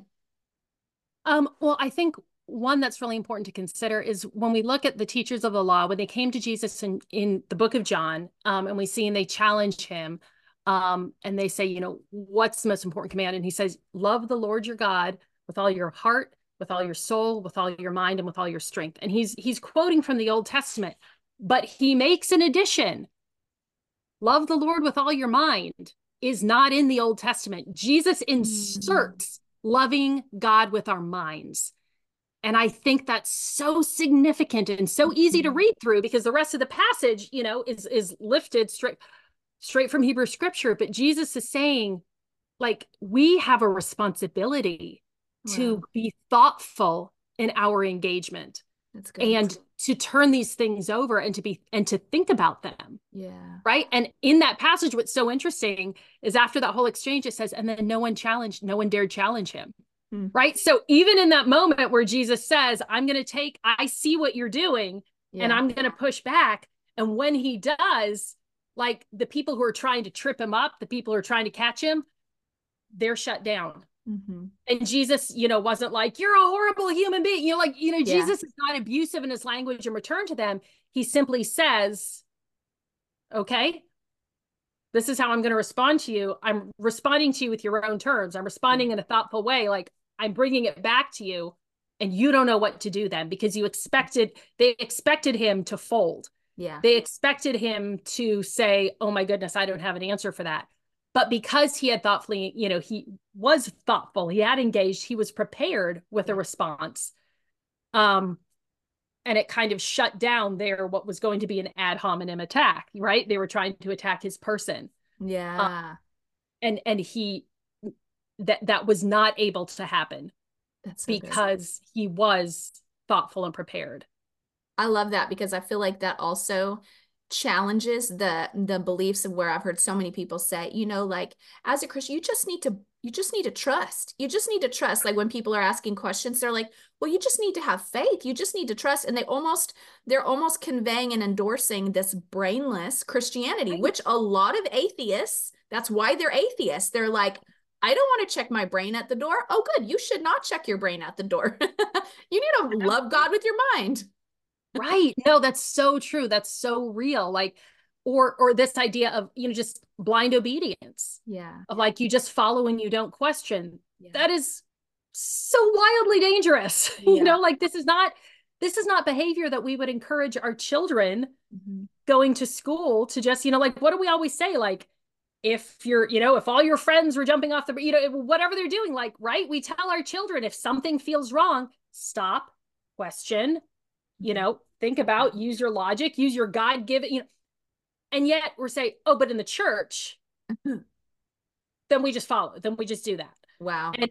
Well, I think one that's really important to consider is when we look at the teachers of the law, when they came to Jesus in the book of John, and we see and they challenge him, and they say, you know, what's the most important command? And he says, love the Lord your God with all your heart, with all your soul, with all your mind, and with all your strength. And he's quoting from the Old Testament, but he makes an addition. Love the Lord with all your mind is not in the Old Testament. Jesus inserts loving God with our minds. And I think that's so significant and so easy to read through, because the rest of the passage, you know, is lifted straight from Hebrew scripture. But Jesus is saying, like, we have a responsibility to be thoughtful in our engagement. That's good. And to turn these things over and to think about them. Yeah. Right. And in that passage, what's so interesting is after that whole exchange, it says, and then no one dared challenge him. Right. So even in that moment where Jesus says, I see what you're doing, and I'm going to push back. And when he does, like, the people who are trying to trip him up, the people who are trying to catch him, they're shut down. And Jesus, you know, wasn't like, you're a horrible human being. You know, like, you know, Jesus is not abusive in his language in return to them. He simply says, okay, this is how I'm going to respond to you. I'm responding to you with your own terms. I'm responding in a thoughtful way. Like, I'm bringing it back to you, and you don't know what to do then, because they expected him to fold. Yeah. They expected him to say, oh my goodness, I don't have an answer for that. But because he had thoughtfully, you know, he was thoughtful, he had engaged, he was prepared with a response. And it kind of shut down what was going to be an ad hominem attack, right? They were trying to attack his person. Yeah. And that was not able to happen. That's so because good. He was thoughtful and prepared. I love that, because I feel like that also challenges the beliefs of where I've heard so many people say, you know, like, as a Christian, you just need to trust. You just need to trust. Like, when people are asking questions, they're like, well, you just need to have faith. You just need to trust. And they're almost conveying and endorsing this brainless Christianity, which a lot of atheists, that's why they're atheists. They're like, I don't want to check my brain at the door. Oh, good. You should not check your brain at the door. You need to love God with your mind. Right. No, that's so true. That's so real. Like, or this idea of, you know, just blind obedience. Yeah. Of like, you just follow and you don't question. Yeah. That is so wildly dangerous. Yeah. You know, like, this is not behavior that we would encourage our children going to school to just, you know, like, what do we always say? Like, if you're, if all your friends were jumping off the, whatever they're doing, like, right, we tell our children, if something feels wrong, stop, question, think about, use your logic, use your God-given, and yet we're saying, oh, but in the church, then we just follow, then we just do that. Wow. And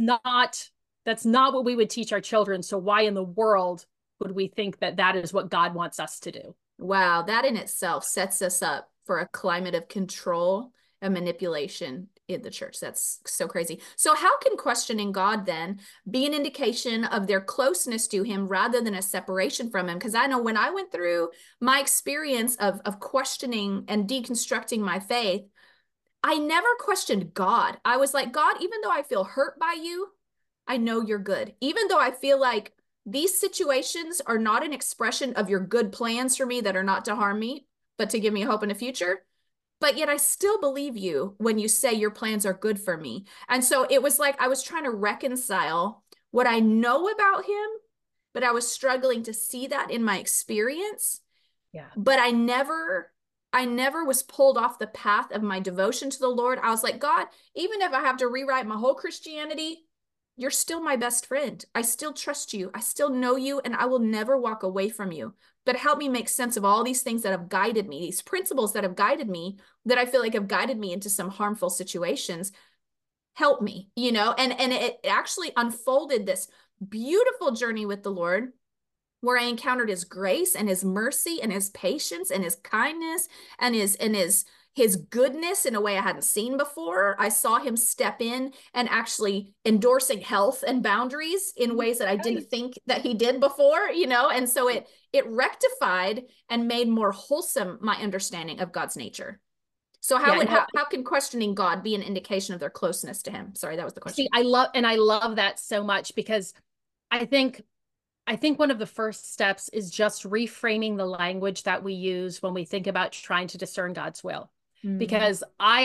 that's not what we would teach our children. So why in the world would we think that is what God wants us to do? Wow, that in itself sets us up for a climate of control and manipulation in the church. That's so crazy. So how can questioning God then be an indication of their closeness to him rather than a separation from him? Because I know when I went through my experience of questioning and deconstructing my faith, I never questioned God. I was like, God, even though I feel hurt by you, I know you're good. Even though I feel like these situations are not an expression of your good plans for me that are not to harm me, but to give me hope in the future. But yet I still believe you when you say your plans are good for me. And so it was like I was trying to reconcile what I know about him, but I was struggling to see that in my experience. Yeah. But I never was pulled off the path of my devotion to the Lord. I was like, God, even if I have to rewrite my whole Christianity, you're still my best friend. I still trust you. I still know you, and I will never walk away from you. But help me make sense of all these things that have guided me, these principles that have guided me, that I feel like have guided me into some harmful situations. Help me, and it actually unfolded this beautiful journey with the Lord where I encountered his grace and his mercy and his patience and his kindness and his goodness in a way I hadn't seen before. I saw him step in and actually endorsing health and boundaries in ways that I didn't think that he did before, and so it rectified and made more wholesome my understanding of God's nature. So how can questioning God be an indication of their closeness to him? Sorry, that was the question. See, I love that so much, because I think one of the first steps is just reframing the language that we use when we think about trying to discern God's will. Because I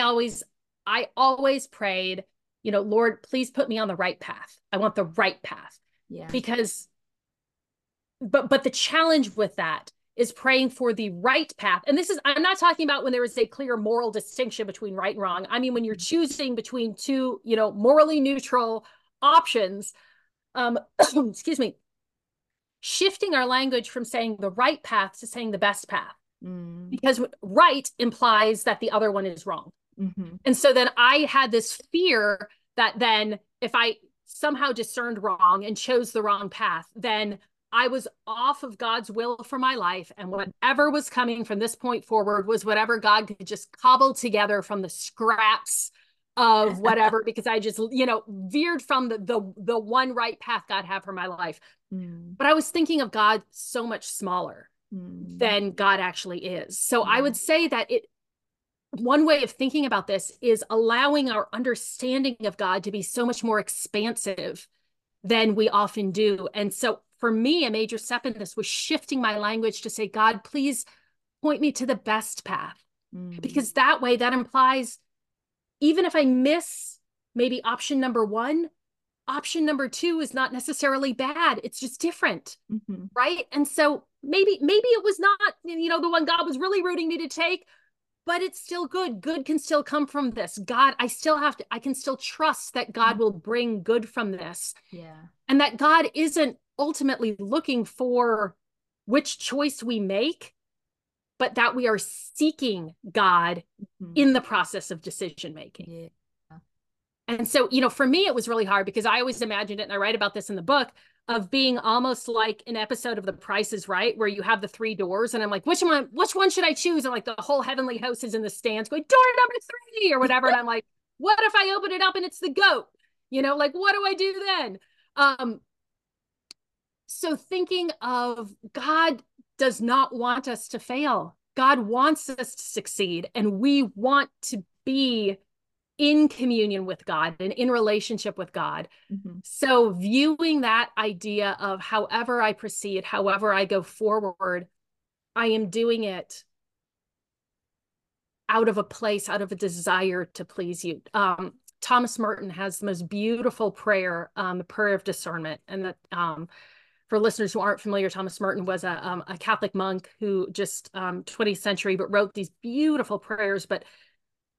always prayed, Lord, please put me on the right path. I want the right path. Yeah. Because, but the challenge with that is praying for the right path. And I'm not talking about when there is a clear moral distinction between right and wrong. I mean, when you're choosing between two, morally neutral options, excuse me, shifting our language from saying the right path to saying the best path. Because right implies that the other one is wrong. And so then I had this fear that then if I somehow discerned wrong and chose the wrong path, then I was off of God's will for my life. And whatever was coming from this point forward was whatever God could just cobble together from the scraps of whatever, because I just, veered from the one right path God had for my life. But I was thinking of God so much smaller than God actually is. So I would say that one way of thinking about this is allowing our understanding of God to be so much more expansive than we often do. And so for me, a major step in this was shifting my language to say, God, please point me to the best path. Because that way, that implies even if I miss maybe option number one, option number two is not necessarily bad. It's just different. Right. And so maybe it was not, the one God was really rooting me to take, but it's still good. Good can still come from this. God, I can still trust that God will bring good from this. Yeah. And that God isn't ultimately looking for which choice we make, but that we are seeking God in the process of decision making. Yeah. And so, for me, it was really hard because I always imagined it, and I write about this in the book, of being almost like an episode of The Price is Right, where you have the three doors, and I'm like, which one should I choose? And like the whole heavenly host is in the stands going, door number 3 or whatever. And I'm like, what if I open it up and it's the goat? Like, what do I do then? So thinking of God does not want us to fail. God wants us to succeed, and we want to be in communion with God and in relationship with God. So viewing that idea of however I proceed, however I go forward, I am doing it out of a desire to please you. Thomas Merton has the most beautiful prayer, the prayer of discernment. And that, for listeners who aren't familiar, Thomas Merton was a Catholic monk who just 20th century, but wrote these beautiful prayers. But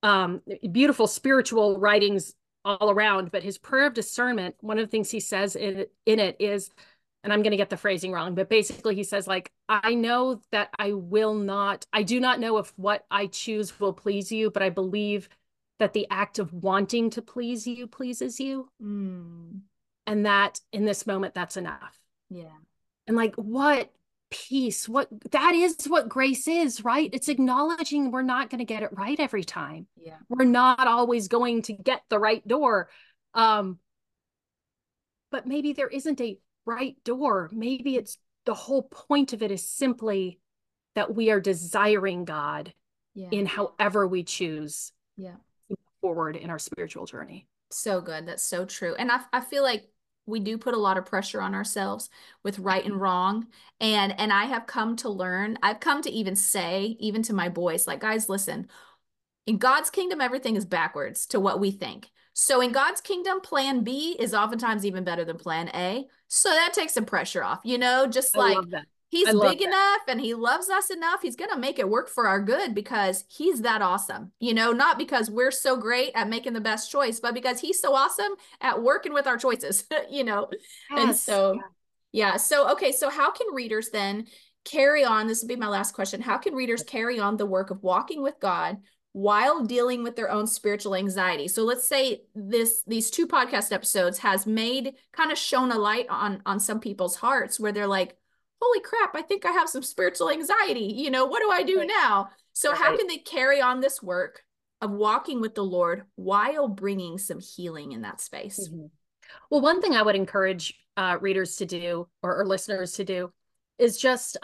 beautiful spiritual writings all around, but his prayer of discernment, one of the things he says in it is, and I'm going to get the phrasing wrong, but basically he says, like, I know that I do not know if what I choose will please you, but I believe that the act of wanting to please you pleases you. And that in this moment, that's enough. Yeah. And like, what peace, that is what grace is, right? It's acknowledging we're not going to get it right every time. Yeah. We're not always going to get the right door. But maybe there isn't a right door. Maybe it's the whole point of it is simply that we are desiring God in however we choose forward in our spiritual journey. So good. That's so true. And I feel like we do put a lot of pressure on ourselves with right and wrong. And I have come to learn, I've come to even say, even to my boys, like, guys, listen, in God's kingdom, everything is backwards to what we think. So in God's kingdom, plan B is oftentimes even better than plan A. So that takes some pressure off, just like he's big enough and he loves us enough. He's going to make it work for our good because he's that awesome, not because we're so great at making the best choice, but because he's so awesome at working with our choices, Yes. And so, yeah. So, okay. So how can readers then carry on? This would be my last question. How can readers carry on the work of walking with God while dealing with their own spiritual anxiety? So let's say these 2 podcast episodes has kind of shone a light on some people's hearts where they're like, holy crap, I think I have some spiritual anxiety. What do I do now? So how can they carry on this work of walking with the Lord while bringing some healing in that space? Well, one thing I would encourage readers to do or listeners to do is just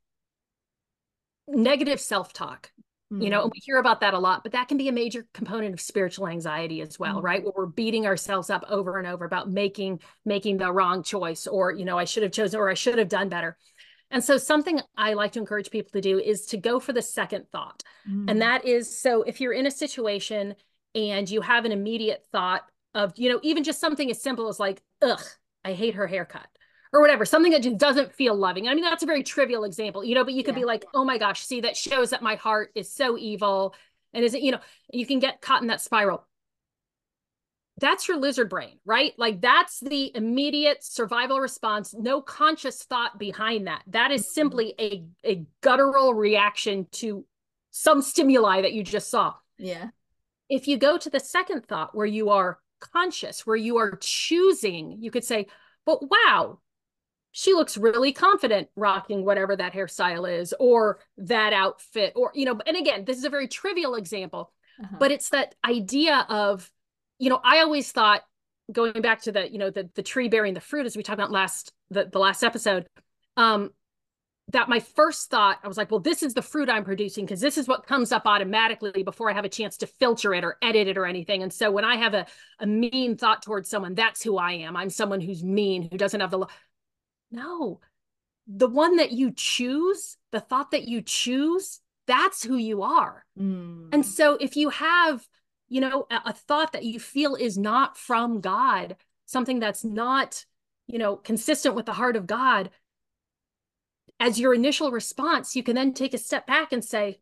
negative self-talk. And we hear about that a lot, but that can be a major component of spiritual anxiety as well, right? Where we're beating ourselves up over and over about making the wrong choice, or, I should have chosen, or I should have done better. And so something I like to encourage people to do is to go for the second thought. And that is, so if you're in a situation and you have an immediate thought of, even just something as simple as like, ugh, I hate her haircut, or whatever, something that just doesn't feel loving. I mean, that's a very trivial example, but you could be like, oh my gosh, see, that shows that my heart is so evil. And you can get caught in that spiral. That's your lizard brain, right? Like, that's the immediate survival response. No conscious thought behind that. That is simply a guttural reaction to some stimuli that you just saw. Yeah. If you go to the second thought where you are conscious, where you are choosing, you could say, but wow, she looks really confident rocking whatever that hairstyle is, or that outfit, or, and again, this is a very trivial example, but it's that idea of, I always thought, going back to the tree bearing the fruit, as we talked about the last episode, that my first thought, I was like, well, this is the fruit I'm producing because this is what comes up automatically before I have a chance to filter it or edit it or anything. And so when I have a mean thought towards someone, that's who I am. I'm someone who's mean, who doesn't have no, the one that you choose, the thought that you choose, that's who you are. And so if you have, a thought that you feel is not from God, something that's not, consistent with the heart of God, as your initial response, you can then take a step back and say,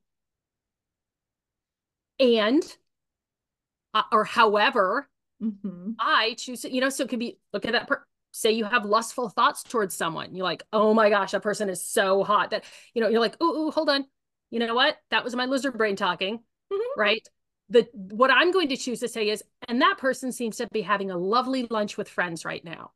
or however, I choose it, so it could be, look at that say you have lustful thoughts towards someone. You're like, oh my gosh, that person is so hot that, you're like, ooh, hold on. You know what? That was my lizard brain talking, right? What I'm going to choose to say is, and that person seems to be having a lovely lunch with friends right now.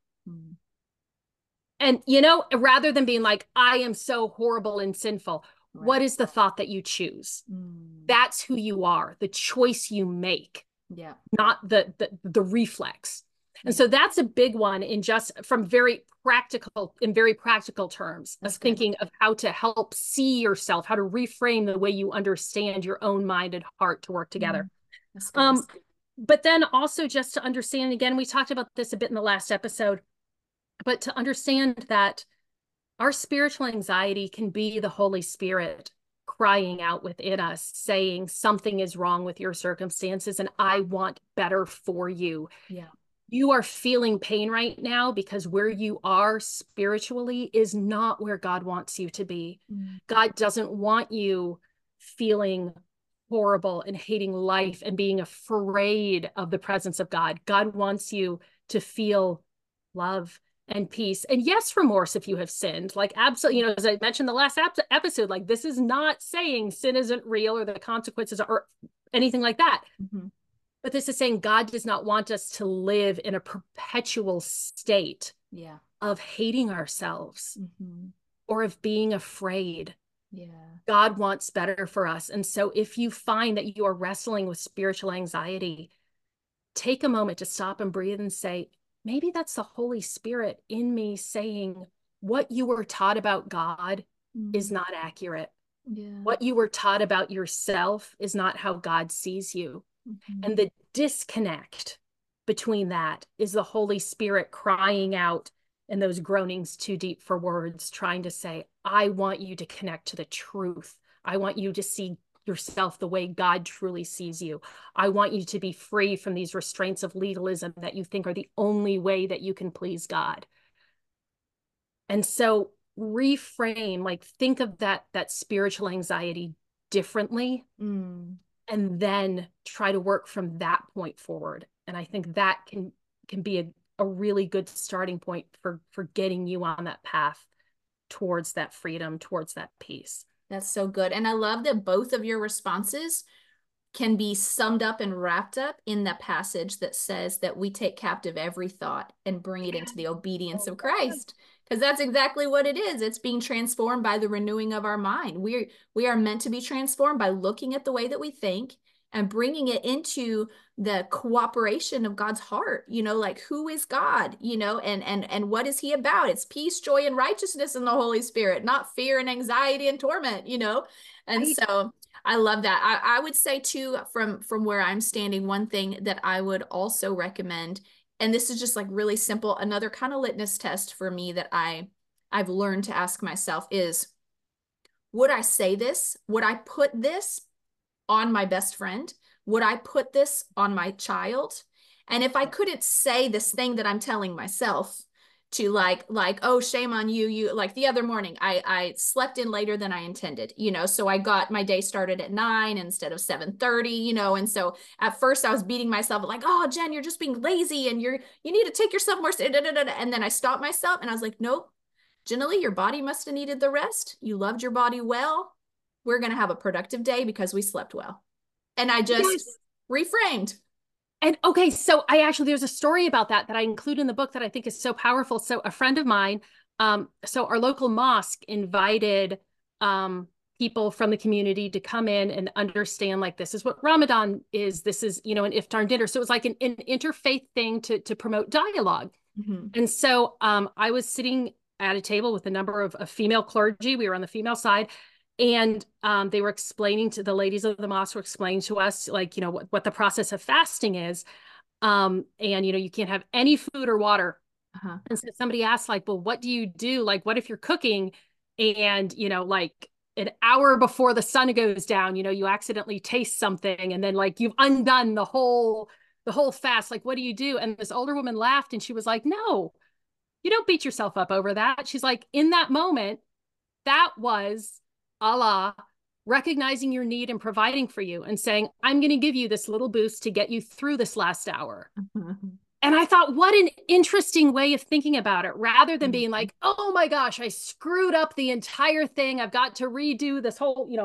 And, rather than being like, I am so horrible and sinful, what is the thought that you choose? That's who you are, the choice you make, not the reflex. And so that's a big one in very practical terms of thinking of how to help see yourself, how to reframe the way you understand your own mind and heart to work together. But then also just to understand, again, we talked about this a bit in the last episode, but to understand that our spiritual anxiety can be the Holy Spirit crying out within us, saying something is wrong with your circumstances and I want better for you. You are feeling pain right now because where you are spiritually is not where God wants you to be. God doesn't want you feeling horrible and hating life and being afraid of the presence of God. God wants you to feel love and peace. And yes, remorse if you have sinned. Like, absolutely, you know, as I mentioned the last episode, like, this is not saying sin isn't real or the consequences or anything like that. Mm-hmm. But this is saying God does not want us to live in a perpetual state of hating ourselves or of being afraid. God wants better for us. And so if you find that you are wrestling with spiritual anxiety, take a moment to stop and breathe and say, maybe that's the Holy Spirit in me saying what you were taught about God is not accurate. What you were taught about yourself is not how God sees you. And the disconnect between that is the Holy Spirit crying out in those groanings too deep for words, trying to say, I want you to connect to the truth. I want you to see yourself the way God truly sees you. I want you to be free from these restraints of legalism that you think are the only way that you can please God. And so reframe, like, think of that spiritual anxiety differently, and then try to work from that point forward. And I think that can be a really good starting point for getting you on that path towards that freedom, towards that peace. That's so good. And I love that both of your responses can be summed up and wrapped up in the passage that says that we take captive every thought and bring it into the obedience of Christ. Because that's exactly what it is. It's being transformed by the renewing of our mind. We are meant to be transformed by looking at the way that we think and bringing it into the cooperation of God's heart, you know, like, who is God, you know, and what is he about? It's peace, joy, and righteousness in the Holy Spirit, not fear and anxiety and torment, you know? And so I love that. I would say too, from where I'm standing, one thing that I would also recommend, and this is just like really simple, another kind of litmus test for me that I've learned to ask myself is, would I say this? Would I put this on my best friend? Would I put this on my child? And if I couldn't say this thing that I'm telling myself to like, oh, shame on you, like the other morning, I slept in later than I intended, you know, so I got my day started at 9 instead of 7:30, you know, and so at first I was beating myself like, oh, Jen, you're just being lazy and you need to take yourself more, and then I stopped myself and I was like, nope, Jenna-Lee, your body must have needed the rest. You loved your body well. We're going to have a productive day because we slept well. And I just reframed. And okay, so there's a story about that I include in the book that I think is so powerful. So a friend of mine, so our local mosque invited people from the community to come in and understand, like, this is what Ramadan is. This is, you know, an iftar dinner. So it was like an interfaith thing to promote dialogue. And so I was sitting at a table with a number of female clergy. We were on the female side. And they were explaining to the ladies of the mosque, were explaining to us, like, you know, what the process of fasting is. And, you know, you can't have any food or water. And so somebody asked, like, well, what do you do? Like, what if you're cooking and, you know, like an hour before the sun goes down, you know, you accidentally taste something and then, like, you've undone the whole fast. Like, what do you do? And this older woman laughed and she was like, no, you don't beat yourself up over that. She's like, in that moment, that was Allah recognizing your need and providing for you and saying, I'm going to give you this little boost to get you through this last hour. And I thought, what an interesting way of thinking about it, rather than being like, oh my gosh, I screwed up the entire thing. I've got to redo this whole, you know,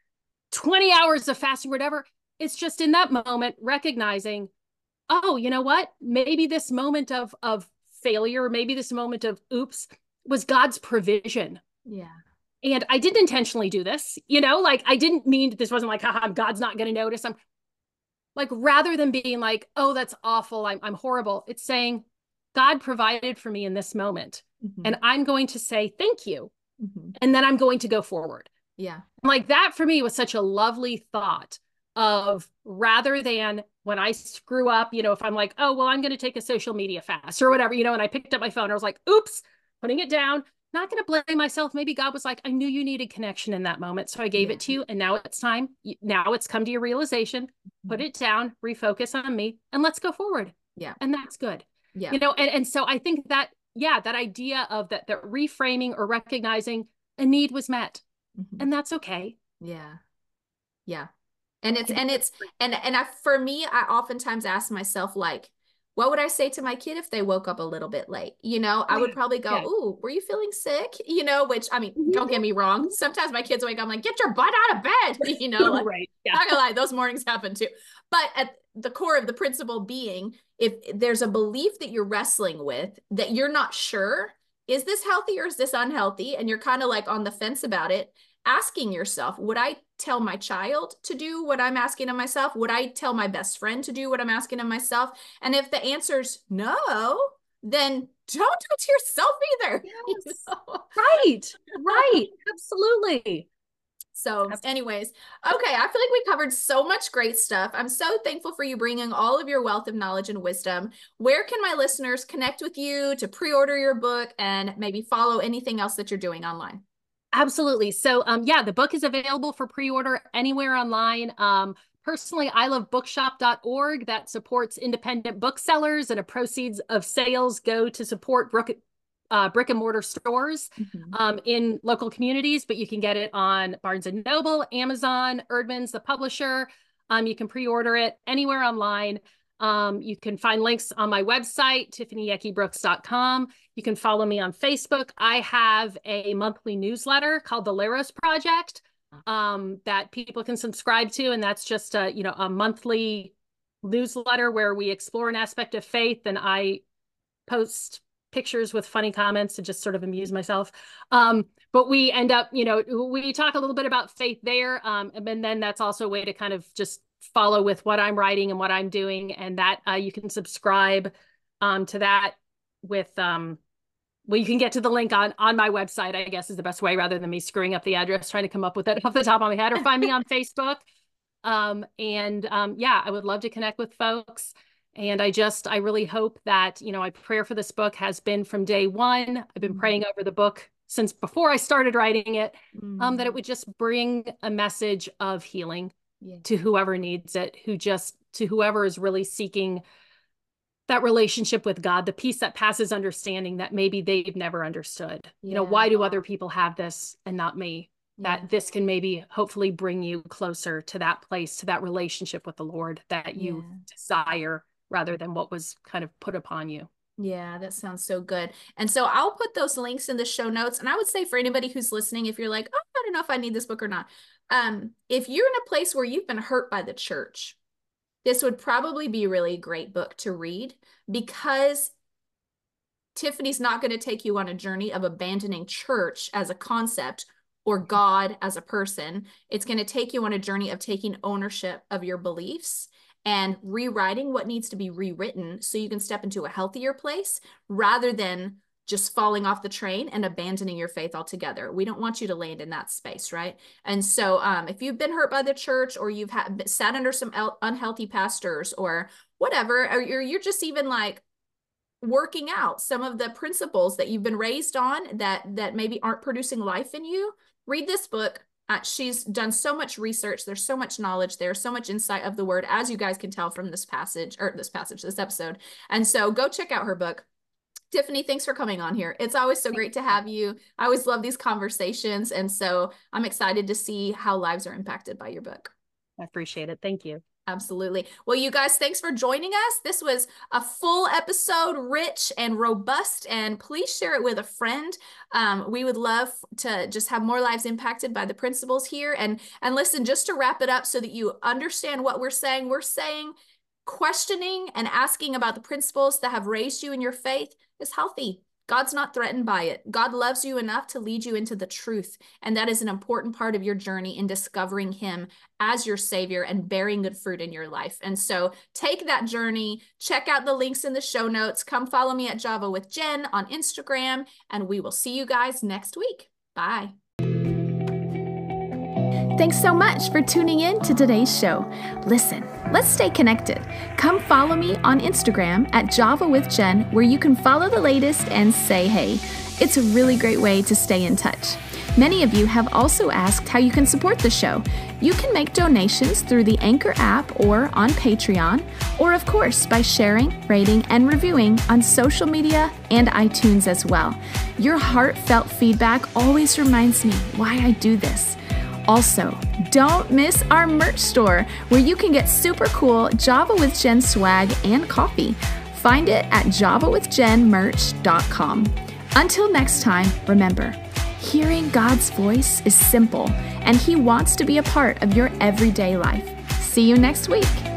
20 hours of fasting, whatever. It's just in that moment, recognizing, oh, you know what? Maybe this moment of failure, maybe this moment of oops, was God's provision. Yeah. And I didn't intentionally do this, you know, like, I didn't mean, this wasn't like, haha, God's not going to notice. I'm like, rather than being like, oh, that's awful, I'm horrible, it's saying, God provided for me in this moment. And I'm going to say, thank you. And then I'm going to go forward. Yeah. Like, that for me was such a lovely thought of, rather than when I screw up, you know, if I'm like, oh, well, I'm going to take a social media fast or whatever, you know, and I picked up my phone, I was like, oops, putting it down. Not going to blame myself. Maybe God was like, I knew you needed connection in that moment, so I gave it to you. And now it's time. Now it's come to your realization. Put it down, refocus on me, and let's go forward. Yeah. And that's good. Yeah. You know, and so I think that, yeah, that idea of that reframing or recognizing a need was met. And that's okay. Yeah. Yeah. For me, I oftentimes ask myself, like, what would I say to my kid if they woke up a little bit late? I would probably go, "Ooh, were you feeling sick?" Which, I mean, don't get me wrong. Sometimes my kids wake up, I'm like, "Get your butt out of bed." Like, right. Yeah. Not gonna lie, those mornings happen too. But at the core of the principle being, if there's a belief that you're wrestling with that you're not sure, is this healthy or is this unhealthy? And you're kind of like on the fence about it, asking yourself, would I tell my child to do what I'm asking of myself? Would I tell my best friend to do what I'm asking of myself? And if the answer's no, then don't do it to yourself either. Yes. Right. Absolutely. So anyways, okay, I feel like we covered so much great stuff. I'm so thankful for you bringing all of your wealth of knowledge and wisdom. Where can my listeners connect with you to pre-order your book and maybe follow anything else that you're doing online? Absolutely. So, the book is available for pre-order anywhere online. Personally, I love bookshop.org that supports independent booksellers, and the proceeds of sales go to support brick and mortar stores in local communities, but you can get it on Barnes & Noble, Amazon, Erdman's, the publisher. You can pre-order it anywhere online. You can find links on my website, tiffanyeckybrooks.com. You can follow me on Facebook. I have a monthly newsletter called the Leros Project that people can subscribe to. And that's just a monthly newsletter where we explore an aspect of faith, and I post pictures with funny comments to just sort of amuse myself. But we end up, we talk a little bit about faith there. And then that's also a way to kind of just follow with what I'm writing and what I'm doing. And that you can subscribe to that with, you can get to the link on my website, I guess is the best way, rather than me screwing up the address, trying to come up with it off the top of my head, or find me on Facebook. I would love to connect with folks. And I really hope that, my prayer for this book has been from day one. I've been praying over the book since before I started writing it, that it would just bring a message of healing to whoever needs it, to whoever is really seeking that relationship with God, the peace that passes understanding that maybe they've never understood. Why do other people have this and not me? That this can maybe hopefully bring you closer to that place, to that relationship with the Lord that you desire, rather than what was kind of put upon you. Yeah, that sounds so good. And so I'll put those links in the show notes. And I would say for anybody who's listening, if you're like, oh, I don't know if I need this book or not. If you're in a place where you've been hurt by the church, this would probably be a really great book to read, because Tiffany's not going to take you on a journey of abandoning church as a concept or God as a person. It's going to take you on a journey of taking ownership of your beliefs and rewriting what needs to be rewritten so you can step into a healthier place, rather than just falling off the train and abandoning your faith altogether. We don't want you to land in that space, right? And so if you've been hurt by the church, or you've sat under some unhealthy pastors or whatever, or you're just even like working out some of the principles that you've been raised on that maybe aren't producing life in you, read this book. She's done so much research. There's so much knowledge there, so much insight of the word, as you guys can tell from this episode. And so go check out her book. Tiffany, thanks for coming on here. It's always so great to have you. I always love these conversations. And so I'm excited to see how lives are impacted by your book. I appreciate it. Thank you. Absolutely. Well, you guys, thanks for joining us. This was a full episode, rich and robust, and please share it with a friend. We would love to just have more lives impacted by the principles here. And listen, just to wrap it up so that you understand what we're saying questioning and asking about the principles that have raised you in your faith is healthy. God's not threatened by it. God loves you enough to lead you into the truth. And that is an important part of your journey in discovering him as your savior and bearing good fruit in your life. And so take that journey, check out the links in the show notes, come follow me at Java with Jen on Instagram, and we will see you guys next week. Bye. Thanks so much for tuning in to today's show. Listen, let's stay connected. Come follow me on Instagram at Java with Jen, where you can follow the latest and say hey. It's a really great way to stay in touch. Many of you have also asked how you can support the show. You can make donations through the Anchor app or on Patreon, or of course by sharing, rating, and reviewing on social media and iTunes as well. Your heartfelt feedback always reminds me why I do this. Also, don't miss our merch store where you can get super cool Java with Jen swag and coffee. Find it at javawithjenmerch.com. Until next time, remember, hearing God's voice is simple, and He wants to be a part of your everyday life. See you next week.